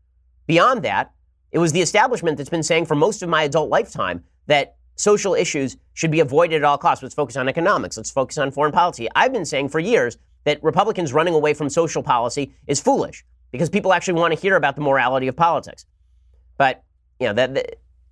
Beyond that, it was the establishment that's been saying for most of my adult lifetime that social issues should be avoided at all costs. Let's focus on economics. Let's focus on foreign policy. I've been saying for years that Republicans running away from social policy is foolish because people actually want to hear about the morality of politics. But You know, that, that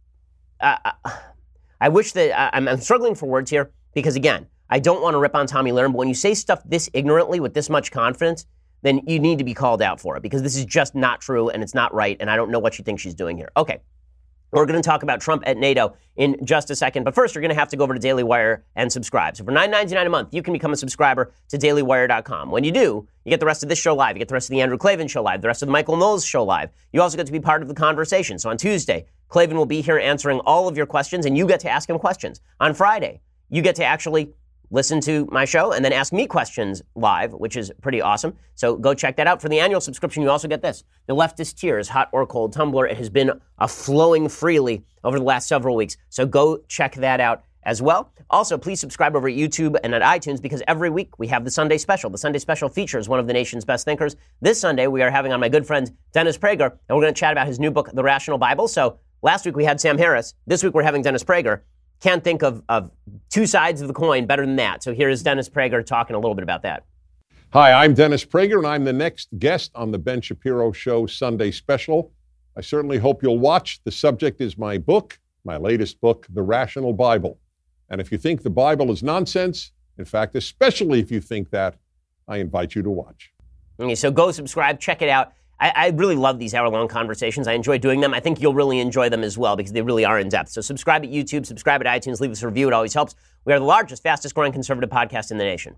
uh, I wish that uh, I'm, I'm struggling for words here because, again, I don't want to rip on Tomi Lahren, but when you say stuff this ignorantly with this much confidence, then you need to be called out for it because this is just not true and it's not right, and I don't know what you think she's doing here. Okay, we're going to talk about Trump at NATO in just a second, but first you're going to have to go over to Daily Wire and subscribe. So for nine ninety-nine a month, you can become a subscriber to daily wire dot com. When you do, you get the rest of this show live. You get the rest of the Andrew Klavan show live, the rest of the Michael Knowles show live. You also get to be part of the conversation. So on Tuesday, Klavan will be here answering all of your questions, and you get to ask him questions. On Friday, you get to actually listen to my show and then ask me questions live, which is pretty awesome. So go check that out. For the annual subscription, you also get this. The Leftist Tears Hot or Cold Tumbler. It has been uh, flowing freely over the last several weeks. So go check that out as well. Also, please subscribe over at YouTube and at iTunes because every week we have the Sunday Special. The Sunday Special features one of the nation's best thinkers. This Sunday, we are having on my good friend Dennis Prager, and we're going to chat about his new book, The Rational Bible. So last week we had Sam Harris. This week we're having Dennis Prager. Can't think of, of two sides of the coin better than that. So here is Dennis Prager talking a little bit about that. Hi, I'm Dennis Prager, and I'm the next guest on the Ben Shapiro Show Sunday Special. I certainly hope you'll watch. The subject is my book, my latest book, The Rational Bible. And if you think the Bible is nonsense, in fact, especially if you think that, I invite you to watch. Okay, so go subscribe, check it out. I, I really love these hour-long conversations. I enjoy doing them. I think you'll really enjoy them as well because they really are in-depth. So subscribe at YouTube, subscribe at iTunes, leave us a review. It always helps. We are the largest, fastest-growing conservative podcast in the nation.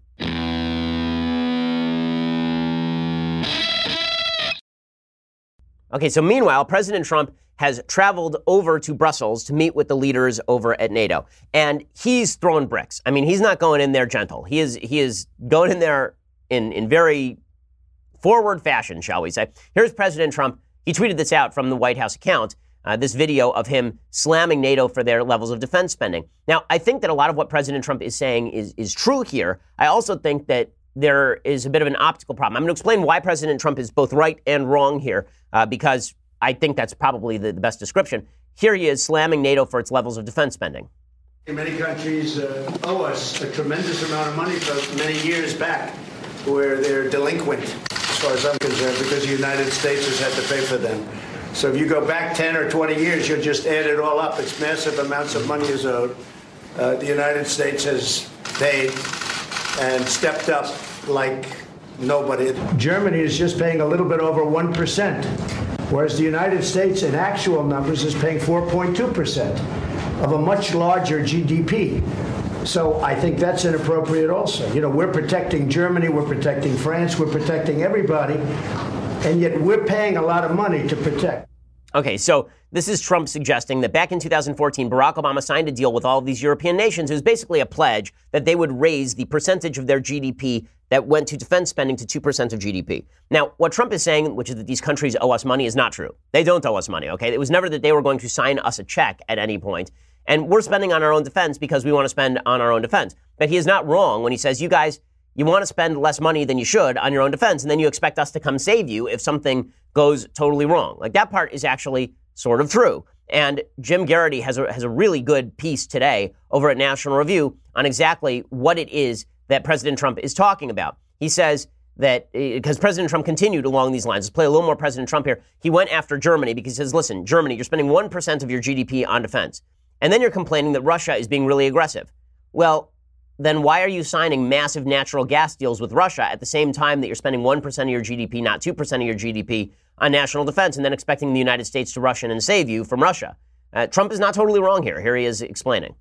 Okay, so meanwhile, President Trump has traveled over to Brussels to meet with the leaders over at NATO. And he's throwing bricks. I mean, he's not going in there gentle. He is he is going in there in, in very forward fashion, shall we say. Here's President Trump. He tweeted this out from the White House account, uh, this video of him slamming NATO for their levels of defense spending. Now, I think that a lot of what President Trump is saying is, is true here. I also think that there is a bit of an optical problem. I'm going to explain why President Trump is both right and wrong here, uh, because I think that's probably the, the best description. Here he is slamming NATO for its levels of defense spending. Many countries uh, owe us a tremendous amount of money for many years back, where they're delinquent, as far as I'm concerned, because the United States has had to pay for them. So if you go back ten or twenty years, you'll just add it all up. It's massive amounts of money is owed. Uh, the United States has paid and stepped up like nobody. Germany is just paying a little bit over one percent, whereas the United States in actual numbers is paying four point two percent of a much larger G D P. So I think that's inappropriate also. You know, we're protecting Germany, we're protecting France, we're protecting everybody, and yet we're paying a lot of money to protect. Okay, so this is Trump suggesting that back in two thousand fourteen, Barack Obama signed a deal with all of these European nations. It was basically a pledge that they would raise the percentage of their G D P that went to defense spending to two percent of G D P. Now, what Trump is saying, which is that these countries owe us money, is not true. They don't owe us money, okay? It was never that they were going to sign us a check at any point. And we're spending on our own defense because we want to spend on our own defense. But he is not wrong when he says, you guys, you want to spend less money than you should on your own defense, and then you expect us to come save you if something goes totally wrong. Like, that part is actually sort of true. And Jim Garrity has a, has a really good piece today over at National Review on exactly what it is that President Trump is talking about. He says that, because President Trump continued along these lines, let's play a little more President Trump here. He went after Germany because he says, listen, Germany, you're spending one percent of your G D P on defense. And then you're complaining that Russia is being really aggressive. Well, then why are you signing massive natural gas deals with Russia at the same time that you're spending one percent of your G D P, not two percent of your G D P, on national defense, and then expecting the United States to rush in and save you from Russia? Uh, Trump is not totally wrong here. Here he is explaining.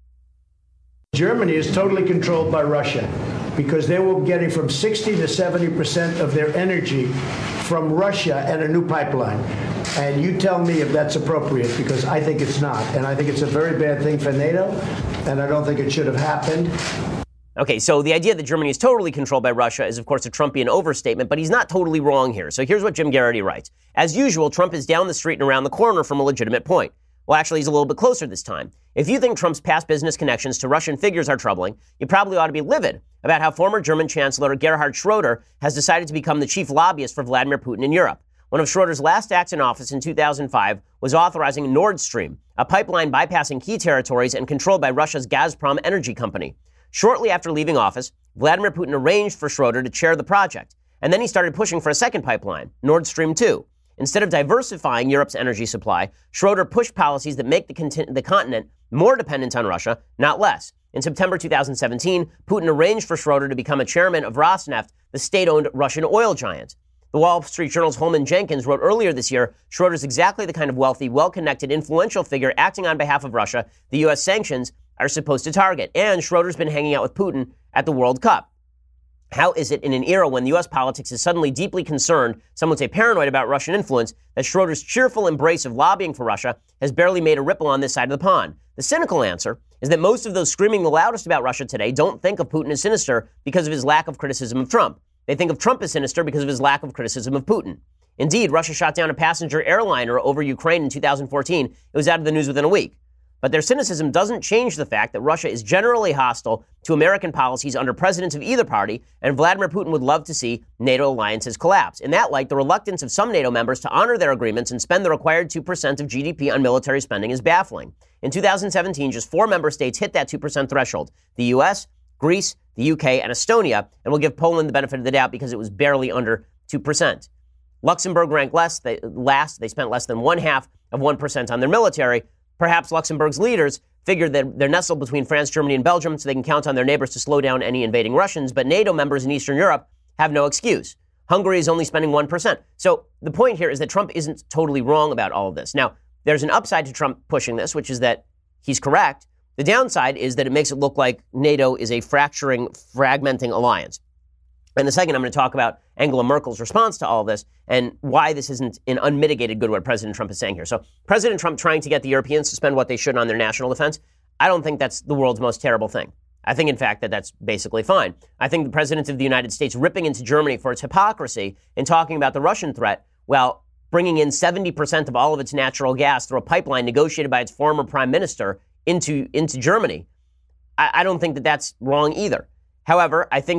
Germany is totally controlled by Russia because they were getting from sixty to seventy percent of their energy from Russia and a new pipeline. And you tell me if that's appropriate, because I think it's not. And I think it's a very bad thing for NATO, and I don't think it should have happened. Okay, so the idea that Germany is totally controlled by Russia is, of course, a Trumpian overstatement, but he's not totally wrong here. So here's what Jim Garrity writes. As usual, Trump is down the street and around the corner from a legitimate point. Well, actually, he's a little bit closer this time. If you think Trump's past business connections to Russian figures are troubling, you probably ought to be livid about how former German Chancellor Gerhard Schroeder has decided to become the chief lobbyist for Vladimir Putin in Europe. One of Schroeder's last acts in office in two thousand five was authorizing Nord Stream, a pipeline bypassing key territories and controlled by Russia's Gazprom energy company. Shortly after leaving office, Vladimir Putin arranged for Schroeder to chair the project, and then he started pushing for a second pipeline, Nord Stream two. Instead of diversifying Europe's energy supply, Schroeder pushed policies that make the, cont- the continent more dependent on Russia, not less. In September two thousand seventeen, Putin arranged for Schroeder to become a chairman of Rosneft, the state-owned Russian oil giant. The Wall Street Journal's Holman Jenkins wrote earlier this year, Schroeder's exactly the kind of wealthy, well-connected, influential figure acting on behalf of Russia the U S sanctions are supposed to target. And Schroeder's been hanging out with Putin at the World Cup. How is it in an era when U S politics is suddenly deeply concerned, some would say paranoid about Russian influence, that Schroeder's cheerful embrace of lobbying for Russia has barely made a ripple on this side of the pond? The cynical answer is that most of those screaming the loudest about Russia today don't think of Putin as sinister because of his lack of criticism of Trump. They think of Trump as sinister because of his lack of criticism of Putin. Indeed, Russia shot down a passenger airliner over Ukraine in two thousand fourteen. It was out of the news within a week. But their cynicism doesn't change the fact that Russia is generally hostile to American policies under presidents of either party, and Vladimir Putin would love to see NATO alliances collapse. In that light, the reluctance of some NATO members to honor their agreements and spend the required two percent of G D P on military spending is baffling. In two thousand seventeen, just four member states hit that two percent threshold: the U S, Greece, the U K, and Estonia, and we'll give Poland the benefit of the doubt because it was barely under two percent. Luxembourg ranked less, they, last. They spent less than one half of one percent on their military. Perhaps Luxembourg's leaders figured that they're nestled between France, Germany, and Belgium, so they can count on their neighbors to slow down any invading Russians, but NATO members in Eastern Europe have no excuse. Hungary is only spending one percent. So the point here is that Trump isn't totally wrong about all of this. Now, there's an upside to Trump pushing this, which is that he's correct. The downside is that it makes it look like NATO is a fracturing, fragmenting alliance. In a second, I'm going to talk about Angela Merkel's response to all of this and why this isn't an unmitigated good, what President Trump is saying here. So President Trump trying to get the Europeans to spend what they should on their national defense, I don't think that's the world's most terrible thing. I think, in fact, that that's basically fine. I think the President of the United States ripping into Germany for its hypocrisy in talking about the Russian threat while bringing in seventy percent of all of its natural gas through a pipeline negotiated by its former prime minister into, into Germany, I, I don't think that that's wrong either. However, I think that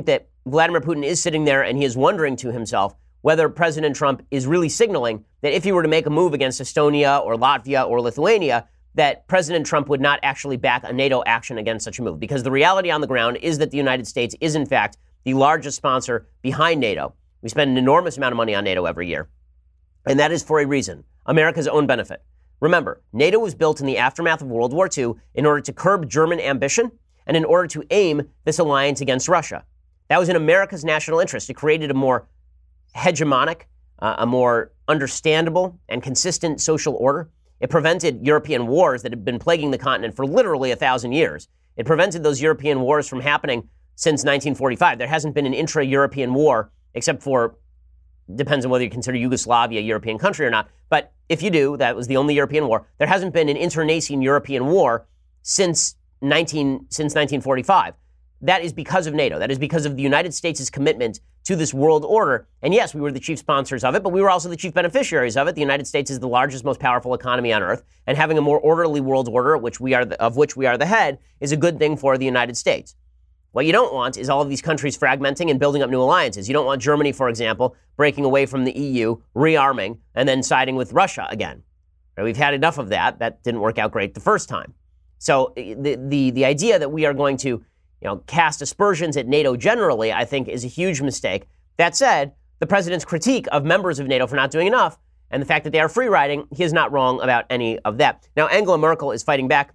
Vladimir Putin is sitting there and he is wondering to himself whether President Trump is really signaling that if he were to make a move against Estonia or Latvia or Lithuania, that President Trump would not actually back a NATO action against such a move. Because the reality on the ground is that the United States is, in fact, the largest sponsor behind NATO. We spend an enormous amount of money on NATO every year. And that is for a reason, America's own benefit. Remember, NATO was built in the aftermath of World War Two in order to curb German ambition and in order to aim this alliance against Russia. That was in America's national interest. It created a more hegemonic, uh, a more understandable and consistent social order. It prevented European wars that had been plaguing the continent for literally a thousand years. It prevented those European wars from happening since nineteen forty-five. There hasn't been an intra-European war, except for, depends on whether you consider Yugoslavia a European country or not. But if you do, that was the only European war. There hasn't been an internecine European war since nineteen since nineteen forty-five. That is because of NATO. That is because of the United States' commitment to this world order. And yes, we were the chief sponsors of it, but we were also the chief beneficiaries of it. The United States is the largest, most powerful economy on earth, and having a more orderly world order, which we are the, of which we are the head, is a good thing for the United States. What you don't want is all of these countries fragmenting and building up new alliances. You don't want Germany, for example, breaking away from the E U, rearming, and then siding with Russia again. We've had enough of that. That didn't work out great the first time. So the the, the idea that we are going to you know, cast aspersions at NATO generally, I think, is a huge mistake. That said, the president's critique of members of NATO for not doing enough and the fact that they are free riding, he is not wrong about any of that. Now, Angela Merkel is fighting back.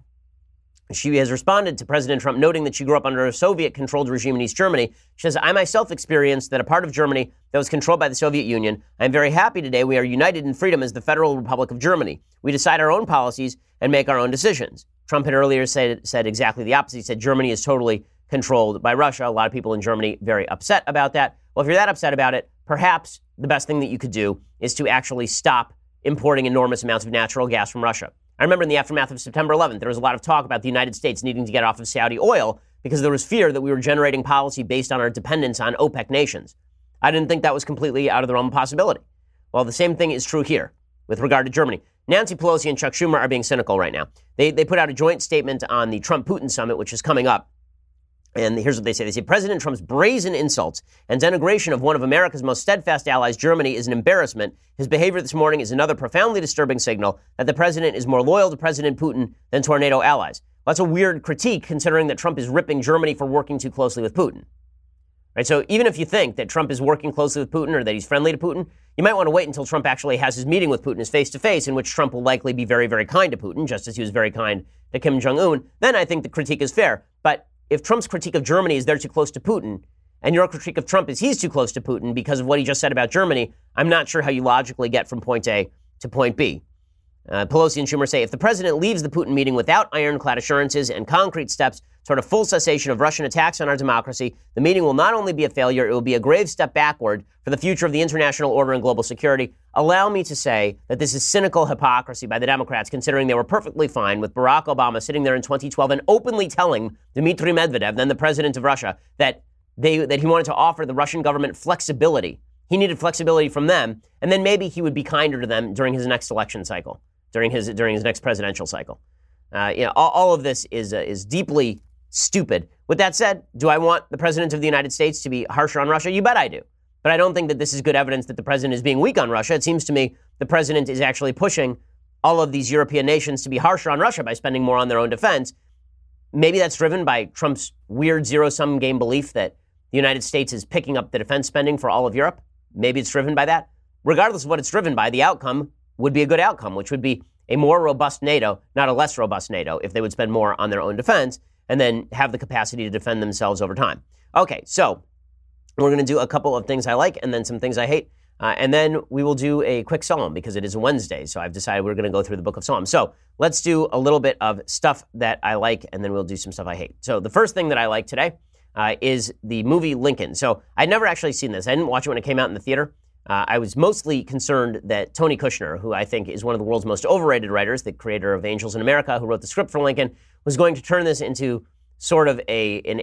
She has responded to President Trump, noting that she grew up under a Soviet-controlled regime in East Germany. She says, I myself experienced that a part of Germany that was controlled by the Soviet Union. I'm very happy today we are united in freedom as the Federal Republic of Germany. We decide our own policies and make our own decisions. Trump had earlier said, said exactly the opposite. He said Germany is totally controlled by Russia. A lot of people in Germany very upset about that. Well, if you're that upset about it, perhaps the best thing that you could do is to actually stop importing enormous amounts of natural gas from Russia. I remember in the aftermath of September eleventh, there was a lot of talk about the United States needing to get off of Saudi oil because there was fear that we were generating policy based on our dependence on OPEC nations. I didn't think that was completely out of the realm of possibility. Well, the same thing is true here with regard to Germany. Nancy Pelosi and Chuck Schumer are being cynical right now. They, they put out a joint statement on the Trump-Putin summit, which is coming up. And here's what they say. They say, President Trump's brazen insults and denigration of one of America's most steadfast allies, Germany, is an embarrassment. His behavior this morning is another profoundly disturbing signal that the president is more loyal to President Putin than to our NATO allies. Well, that's a weird critique, considering that Trump is ripping Germany for working too closely with Putin. Right? So even if you think that Trump is working closely with Putin or that he's friendly to Putin, you might want to wait until Trump actually has his meeting with Putin, his face-to-face, in which Trump will likely be very, very kind to Putin, just as he was very kind to Kim Jong-un. Then I think the critique is fair. But if Trump's critique of Germany is they're too close to Putin, and your critique of Trump is he's too close to Putin because of what he just said about Germany, I'm not sure how you logically get from point A to point B. Uh, Pelosi and Schumer say if the president leaves the Putin meeting without ironclad assurances and concrete steps toward a full cessation of Russian attacks on our democracy, the meeting will not only be a failure, it will be a grave step backward for the future of the international order and global security. Allow me to say that this is cynical hypocrisy by the Democrats, considering they were perfectly fine with Barack Obama sitting there in twenty twelve and openly telling Dmitry Medvedev, then the president of Russia, that they that he wanted to offer the Russian government flexibility. He needed flexibility from them, and then maybe he would be kinder to them during his next election cycle, during his during his next presidential cycle. Uh, you know, all, all of this is uh, is deeply stupid. With that said, do I want the president of the United States to be harsher on Russia? You bet I do. But I don't think that this is good evidence that the president is being weak on Russia. It seems to me the president is actually pushing all of these European nations to be harsher on Russia by spending more on their own defense. Maybe that's driven by Trump's weird zero-sum game belief that the United States is picking up the defense spending for all of Europe. Maybe it's driven by that. Regardless of what it's driven by, the outcome would be a good outcome, which would be a more robust NATO, not a less robust NATO, if they would spend more on their own defense and then have the capacity to defend themselves over time. Okay, so we're going to do a couple of things I like and then some things I hate. Uh, and then we will do a quick psalm because it is a Wednesday. So I've decided we're going to go through the book of Psalms. So let's do a little bit of stuff that I like, and then we'll do some stuff I hate. So the first thing that I like today uh, is the movie Lincoln. So I'd never actually seen this. I didn't watch it when it came out in the theater. Uh, I was mostly concerned that Tony Kushner, who I think is one of the world's most overrated writers, the creator of Angels in America, who wrote the script for Lincoln, was going to turn this into sort of a an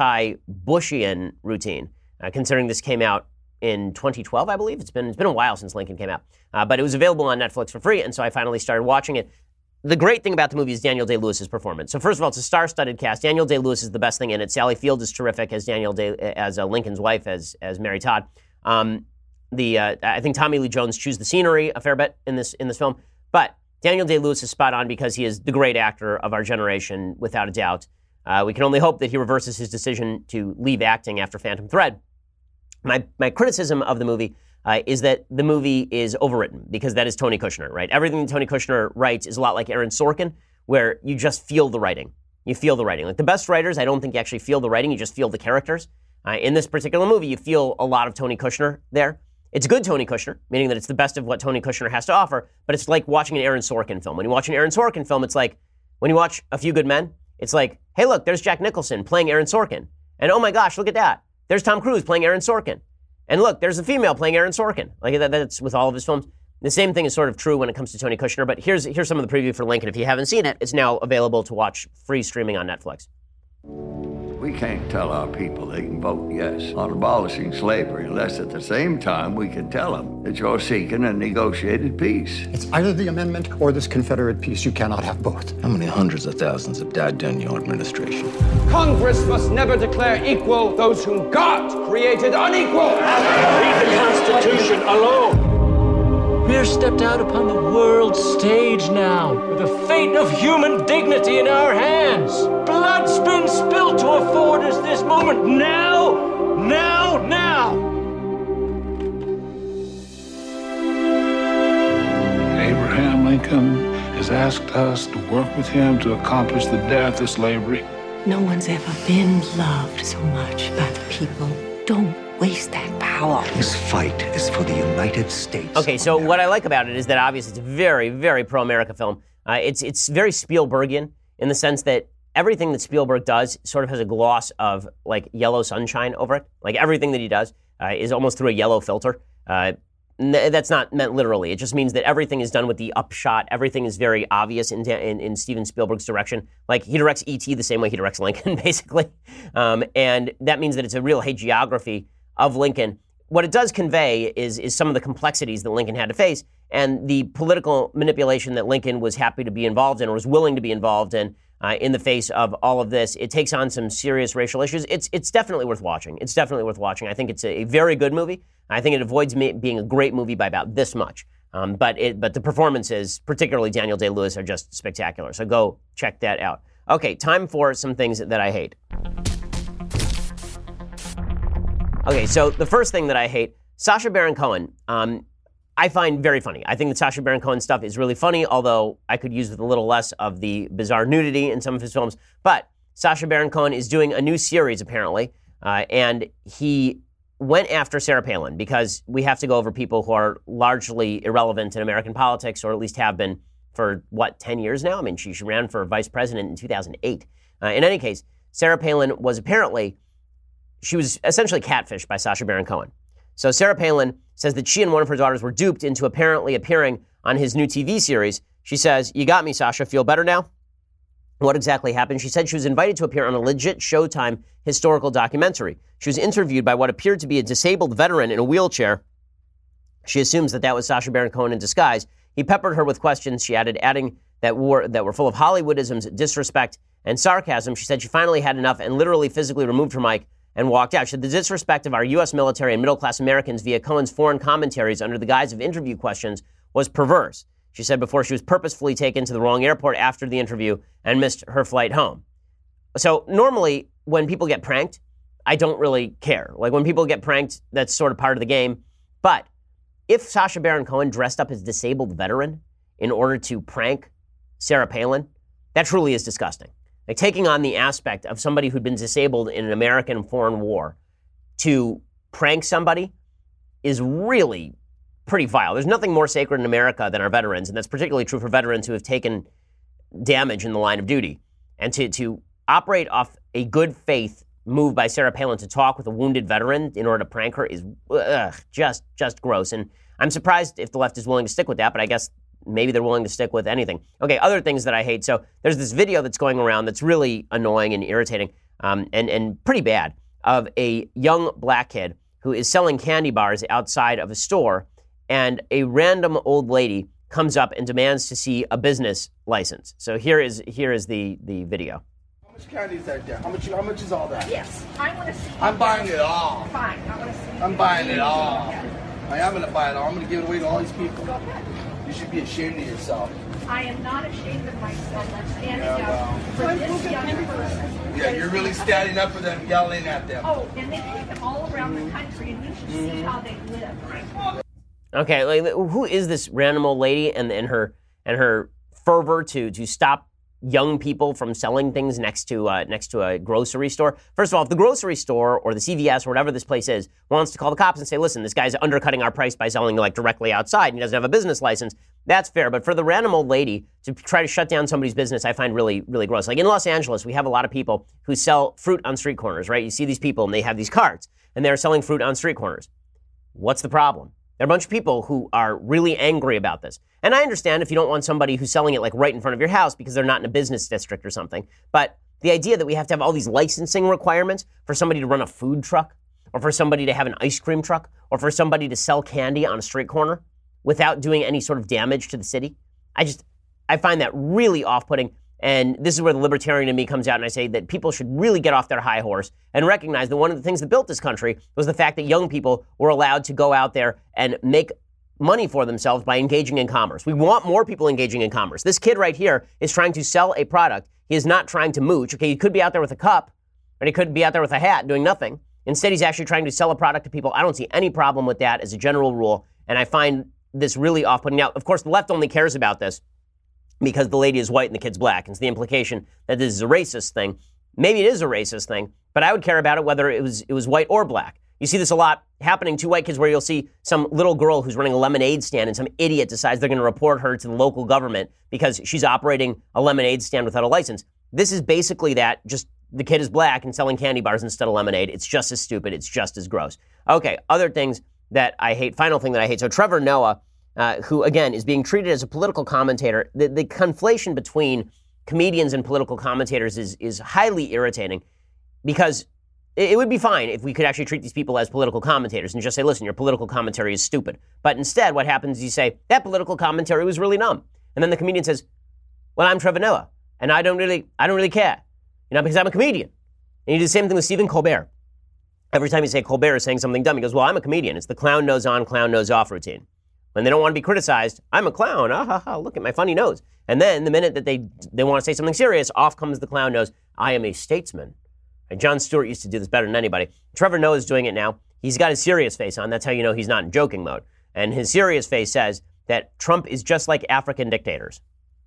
anti-Bushian routine, uh, considering this came out in twenty twelve, I believe. It's been it's been a while since Lincoln came out. Uh, but it was available on Netflix for free, and so I finally started watching it. the great thing about the movie is Daniel Day-Lewis's performance. So first of all, it's a star-studded cast. Daniel Day-Lewis is the best thing in it. Sally Field is terrific as Daniel Day, as uh, Lincoln's wife, as as Mary Todd. Um, the uh, I think Tommy Lee Jones chews the scenery a fair bit in this in this film, but Daniel Day-Lewis is spot on because he is the great actor of our generation, without a doubt. Uh, we can only hope that he reverses his decision to leave acting after Phantom Thread. My my criticism of the movie uh, is that the movie is overwritten, because that is Tony Kushner, right? Everything Tony Kushner writes is a lot like Aaron Sorkin, where you just feel the writing. You feel the writing. Like the best writers, I don't think you actually feel the writing, you just feel the characters. Uh, in this particular movie, you feel a lot of Tony Kushner there. It's good Tony Kushner, meaning that it's the best of what Tony Kushner has to offer, but it's like watching an Aaron Sorkin film. When you watch an Aaron Sorkin film, it's like, when you watch A Few Good Men, it's like, hey, look, there's Jack Nicholson playing Aaron Sorkin. And oh my gosh, look at that. There's Tom Cruise playing Aaron Sorkin. And look, there's a female playing Aaron Sorkin. Like that, that's with all of his films. The same thing is sort of true when it comes to Tony Kushner, but here's here's some of the preview for Lincoln. If you haven't seen it, it's now available to watch free streaming on Netflix. We can't tell our people they can vote yes on abolishing slavery unless at the same time we can tell them that you're seeking a negotiated peace. It's either the amendment or this Confederate peace. You cannot have both. How many hundreds of thousands have died during your administration? Congress must never declare equal those whom God created unequal. Leave the Constitution alone. We're stepped out upon the world stage now, with the fate of human dignity in our hands. Blood's been spilled to afford us this moment. Now, now, now! Abraham Lincoln has asked us to work with him to accomplish the death of slavery. No one's ever been loved so much by the people. Don't waste that power. This fight is for the United States. Okay, so what I like about it is that obviously it's a very, very pro-America film. Uh, it's it's very Spielbergian in the sense that everything that Spielberg does sort of has a gloss of like yellow sunshine over it. Like everything that he does uh, is almost through a yellow filter. Uh, n- that's not meant literally. It just means that everything is done with the upshot. Everything is very obvious in, in, in Steven Spielberg's direction. Like he directs E T the same way he directs Lincoln, basically. Um, and that means that it's a real hagiography of Lincoln. What it does convey is, is some of the complexities that Lincoln had to face and the political manipulation that Lincoln was happy to be involved in or was willing to be involved in uh, in the face of all of this. It takes on some serious racial issues. It's it's definitely worth watching. It's definitely worth watching. I think it's a, a very good movie. I think it avoids me being a great movie by about this much. Um, but it, but the performances, particularly Daniel Day-Lewis, are just spectacular. So go check that out. Okay, time for some things that I hate. Okay, so the first thing that I hate, Sacha Baron Cohen, um, I find very funny. I think that Sacha Baron Cohen stuff is really funny, although I could use with a little less of the bizarre nudity in some of his films. But Sacha Baron Cohen is doing a new series, apparently, uh, and he went after Sarah Palin because we have to go over people who are largely irrelevant in American politics, or at least have been for, what, ten years now? I mean, she, she ran for vice president in two thousand eight. Uh, in any case, Sarah Palin was apparently... She was essentially catfished by Sacha Baron Cohen. So Sarah Palin says that she and one of her daughters were duped into apparently appearing on his new T V series. She says, "You got me, Sasha. Feel better now?" What exactly happened? She said she was invited to appear on a legit Showtime historical documentary. She was interviewed by what appeared to be a disabled veteran in a wheelchair. She assumes that that was Sacha Baron Cohen in disguise. He peppered her with questions, she added, adding that were, that were full of Hollywoodisms, disrespect, and sarcasm. She said she finally had enough and literally physically removed her mic and walked out. She said the disrespect of our U S military and middle-class Americans via Cohen's foreign commentaries under the guise of interview questions was perverse. She said before she was purposefully taken to the wrong airport after the interview and missed her flight home. So normally when people get pranked, I don't really care. Like when people get pranked, that's sort of part of the game. But if Sacha Baron Cohen dressed up as a disabled veteran in order to prank Sarah Palin, that truly is disgusting. Like taking on the aspect of somebody who'd been disabled in an American foreign war to prank somebody is really pretty vile. There's nothing more sacred in America than our veterans, and that's particularly true for veterans who have taken damage in the line of duty. And to, to operate off a good faith move by Sarah Palin to talk with a wounded veteran in order to prank her is ugh, just, just gross. And I'm surprised if the left is willing to stick with that, but I guess maybe they're willing to stick with anything. Okay, other things that I hate. So there's this video that's going around that's really annoying and irritating um, and, and pretty bad of a young black kid who is selling candy bars outside of a store, and a random old lady comes up and demands to see a business license. So here is here is the, the video. How much candy is that there? How much, how much is all that? Yes, I want to see. I'm buying it all. Fine, I want to see. I'm buying it all. I am going to buy it all. I'm going to give it away to all these people. You should be ashamed of yourself. I am not ashamed of myself. I'm standing Yeah, up well. for this young person. Yeah, you're really standing up for them, yelling at them. Oh, and they take them all around the country, and you should see Mhm. how they live, right? Okay, like, who is this random old lady and, and her and her fervor to to stop young people from selling things next to uh, next to a grocery store? First of all, if the grocery store or the C V S or whatever this place is wants to call the cops and say, listen, this guy's undercutting our price by selling like directly outside and he doesn't have a business license, that's fair. But for the random old lady to try to shut down somebody's business, I find really, really gross. Like in Los Angeles, we have a lot of people who sell fruit on street corners, right? You see these people and they have these carts and they're selling fruit on street corners. What's the problem? There are a bunch of people who are really angry about this. And I understand if you don't want somebody who's selling it like right in front of your house because they're not in a business district or something. But the idea that we have to have all these licensing requirements for somebody to run a food truck or for somebody to have an ice cream truck or for somebody to sell candy on a street corner without doing any sort of damage to the city, I just, I find that really off-putting. And this is where the libertarian in me comes out and I say that people should really get off their high horse and recognize that one of the things that built this country was the fact that young people were allowed to go out there and make money for themselves by engaging in commerce. We want more people engaging in commerce. This kid right here is trying to sell a product. He is not trying to mooch. Okay, he could be out there with a cup, or he could be out there with a hat doing nothing. Instead, he's actually trying to sell a product to people. I don't see any problem with that as a general rule, and I find this really off-putting. Now, of course, the left only cares about this because the lady is white and the kid's black. And it's the implication that this is a racist thing. Maybe it is a racist thing, but I would care about it whether it was it was white or black. You see this a lot happening to white kids where you'll see some little girl who's running a lemonade stand and some idiot decides they're going to report her to the local government because she's operating a lemonade stand without a license. This is basically that, just the kid is black and selling candy bars instead of lemonade. It's just as stupid. It's just as gross. Okay, other things that I hate, final thing that I hate. So Trevor Noah, Uh, who, again, is being treated as a political commentator. The, the conflation between comedians and political commentators is, is highly irritating because it, it would be fine if we could actually treat these people as political commentators and just say, listen, your political commentary is stupid. But instead, what happens is you say, that political commentary was really dumb. And then the comedian says, well, I'm Trevor Noah, and I don't really, I don't really care, you know, because I'm a comedian. And you do the same thing with Stephen Colbert. Every time you say Colbert is saying something dumb, he goes, well, I'm a comedian. It's the clown nose on, clown nose off routine. When they don't want to be criticized, I'm a clown. Ah, ha, ha, look at my funny nose. And then the minute that they they want to say something serious, off comes the clown nose. I am a statesman. And Jon Stewart used to do this better than anybody. Trevor Noah is doing it now. He's got his serious face on. That's how you know he's not in joking mode. And his serious face says that Trump is just like African dictators.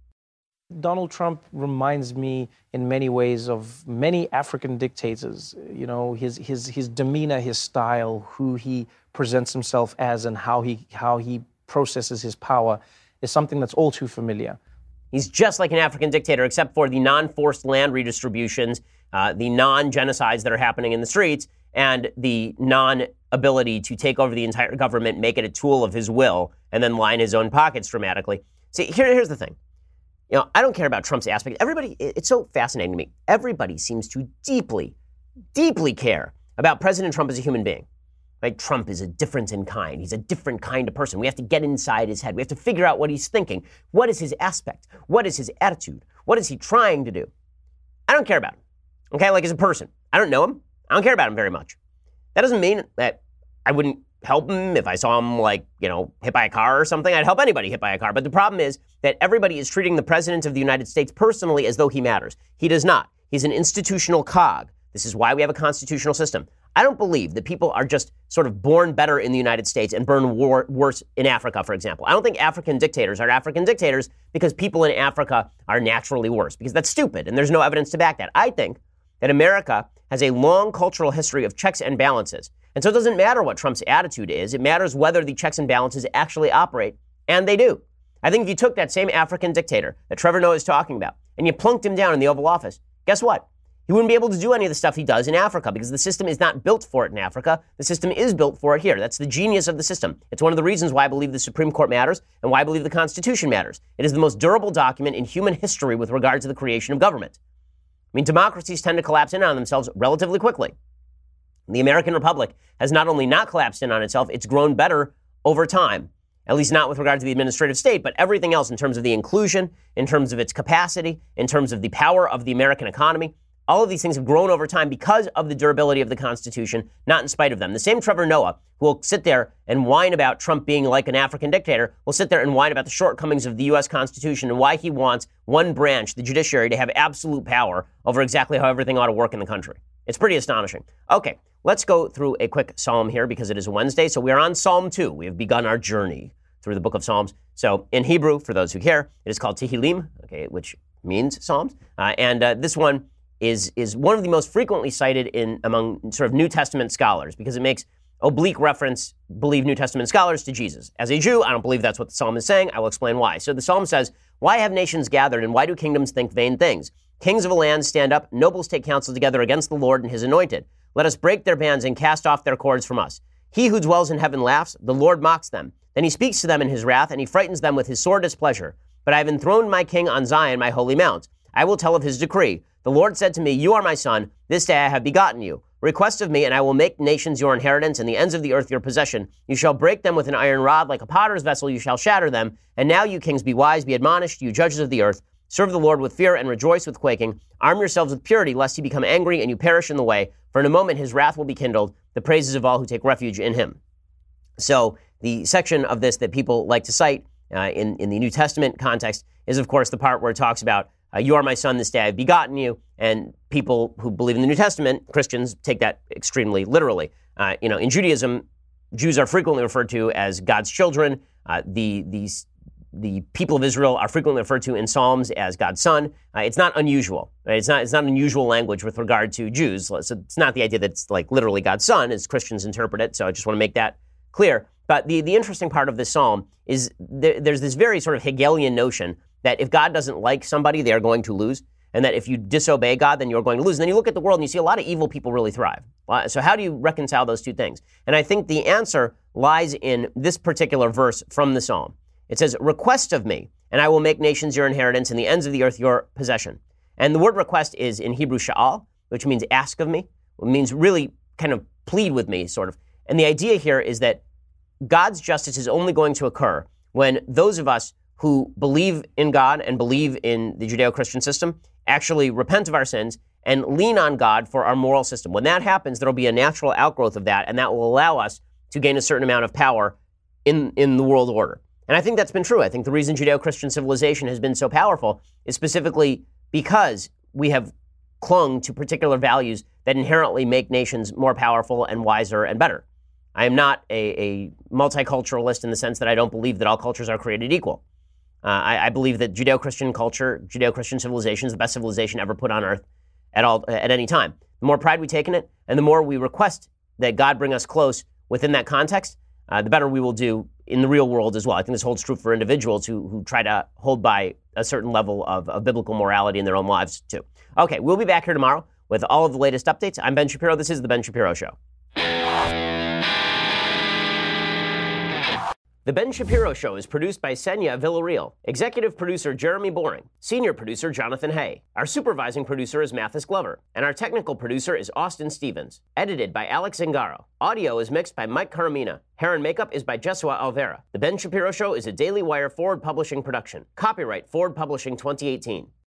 Donald Trump reminds me in many ways of many African dictators. You know, his his his demeanor, his style, who he presents himself as, and how he how he processes his power is something that's all too familiar. He's just like an African dictator, except for the non-forced land redistributions, uh, the non-genocides that are happening in the streets, and the non-ability to take over the entire government, make it a tool of his will, and then line his own pockets dramatically. See, here, here's the thing. You know, I don't care about Trump's aspect. Everybody, it's so fascinating to me. Everybody seems to deeply, deeply care about President Trump as a human being. Like, Trump is a difference in kind. He's a different kind of person. We have to get inside his head. We have to figure out what he's thinking. What is his aspect? What is his attitude? What is he trying to do? I don't care about him. Okay, like as a person. I don't know him. I don't care about him very much. That doesn't mean that I wouldn't help him if I saw him, like, you know, hit by a car or something. I'd help anybody hit by a car. But the problem is that everybody is treating the president of the United States personally as though he matters. He does not. He's an institutional cog. This is why we have a constitutional system. I don't believe that people are just sort of born better in the United States and born war- worse in Africa, for example. I don't think African dictators are African dictators because people in Africa are naturally worse, because that's stupid and there's no evidence to back that. I think that America has a long cultural history of checks and balances. And so it doesn't matter what Trump's attitude is. It matters whether the checks and balances actually operate, and they do. I think if you took that same African dictator that Trevor Noah is talking about and you plunked him down in the Oval Office, guess what? He wouldn't be able to do any of the stuff he does in Africa because the system is not built for it in Africa. The system is built for it here. That's the genius of the system. It's one of the reasons why I believe the Supreme Court matters and why I believe the Constitution matters. It is the most durable document in human history with regard to the creation of government. I mean, democracies tend to collapse in on themselves relatively quickly. The American Republic has not only not collapsed in on itself, it's grown better over time. at least not with regard to the administrative state, but everything else in terms of the inclusion, in terms of its capacity, in terms of the power of the American economy. All of these things have grown over time because of the durability of the Constitution, not in spite of them. The same Trevor Noah, who will sit there and whine about Trump being like an African dictator, will sit there and whine about the shortcomings of the U S Constitution and why he wants one branch, the judiciary, to have absolute power over exactly how everything ought to work in the country. It's pretty astonishing. Okay, let's go through a quick psalm here because it is a Wednesday. So we are on Psalm two. We have begun our journey through the book of Psalms. So in Hebrew, for those who care, it is called Tehillim, okay, which means Psalms. Uh, and uh, this one is is one of the most frequently cited in among sort of New Testament scholars because it makes oblique reference, believe New Testament scholars, to Jesus. As a Jew, I don't believe that's what the psalm is saying. I will explain why. So the psalm says, "Why have nations gathered, and why do kingdoms think vain things? Kings of a land stand up, nobles take counsel together against the Lord and his anointed. Let us break their bands and cast off their cords from us. He who dwells in heaven laughs, the Lord mocks them. Then he speaks to them in his wrath, and he frightens them with his sore displeasure. But I have enthroned my king on Zion, my holy mount. I will tell of his decree. The Lord said to me, you are my son. This day I have begotten you. Request of me, and I will make nations your inheritance and the ends of the earth your possession. You shall break them with an iron rod. Like a potter's vessel, you shall shatter them. And now, you kings, be wise, be admonished, you judges of the earth. Serve the Lord with fear and rejoice with quaking. Arm yourselves with purity, lest he become angry and you perish in the way. For in a moment his wrath will be kindled, the praises of all who take refuge in him." So the section of this that people like to cite uh, in, in the New Testament context is, of course, the part where it talks about Uh, you are my son, this day I have begotten you. And people who believe in the New Testament, Christians, take that extremely literally. Uh, you know, in Judaism, Jews are frequently referred to as God's children. Uh, the, the, the people of Israel are frequently referred to in Psalms as God's son. Uh, it's not unusual. Right? It's not, it's not unusual language with regard to Jews. So it's not the idea that it's like literally God's son as Christians interpret it. So I just want to make that clear. But the, the interesting part of this psalm is there, there's this very sort of Hegelian notion that if God doesn't like somebody, they are going to lose, and that if you disobey God, then you're going to lose. And then you look at the world and you see a lot of evil people really thrive. Uh, so how do you reconcile those two things? And I think the answer lies in this particular verse from the psalm. It says, "Request of me, and I will make nations your inheritance and the ends of the earth your possession." And the word request is in Hebrew sha'al, which means ask of me. It means really kind of plead with me, sort of. And the idea here is that God's justice is only going to occur when those of us who believe in God and believe in the Judeo-Christian system actually repent of our sins and lean on God for our moral system. When that happens, there will be a natural outgrowth of that, and that will allow us to gain a certain amount of power in, in the world order. And I think that's been true. I think the reason Judeo-Christian civilization has been so powerful is specifically because we have clung to particular values that inherently make nations more powerful and wiser and better. I am not a, a multiculturalist in the sense that I don't believe that all cultures are created equal. Uh, I, I believe that Judeo-Christian culture, Judeo-Christian civilization is the best civilization ever put on earth at all at any time. The more pride we take in it, and the more we request that God bring us close within that context, uh, the better we will do in the real world as well. I think this holds true for individuals who, who try to hold by a certain level of, of biblical morality in their own lives too. Okay, we'll be back here tomorrow with all of the latest updates. I'm Ben Shapiro. This is The Ben Shapiro Show. The Ben Shapiro Show is produced by Senya Villarreal, executive producer Jeremy Boring, senior producer Jonathan Hay. Our supervising producer is Mathis Glover, and our technical producer is Austin Stevens. Edited by Alex Zingaro. Audio is mixed by Mike Caramina. Hair and makeup is by Jesua Alvera. The Ben Shapiro Show is a Daily Wire Forward Publishing production. Copyright Forward Publishing twenty eighteen.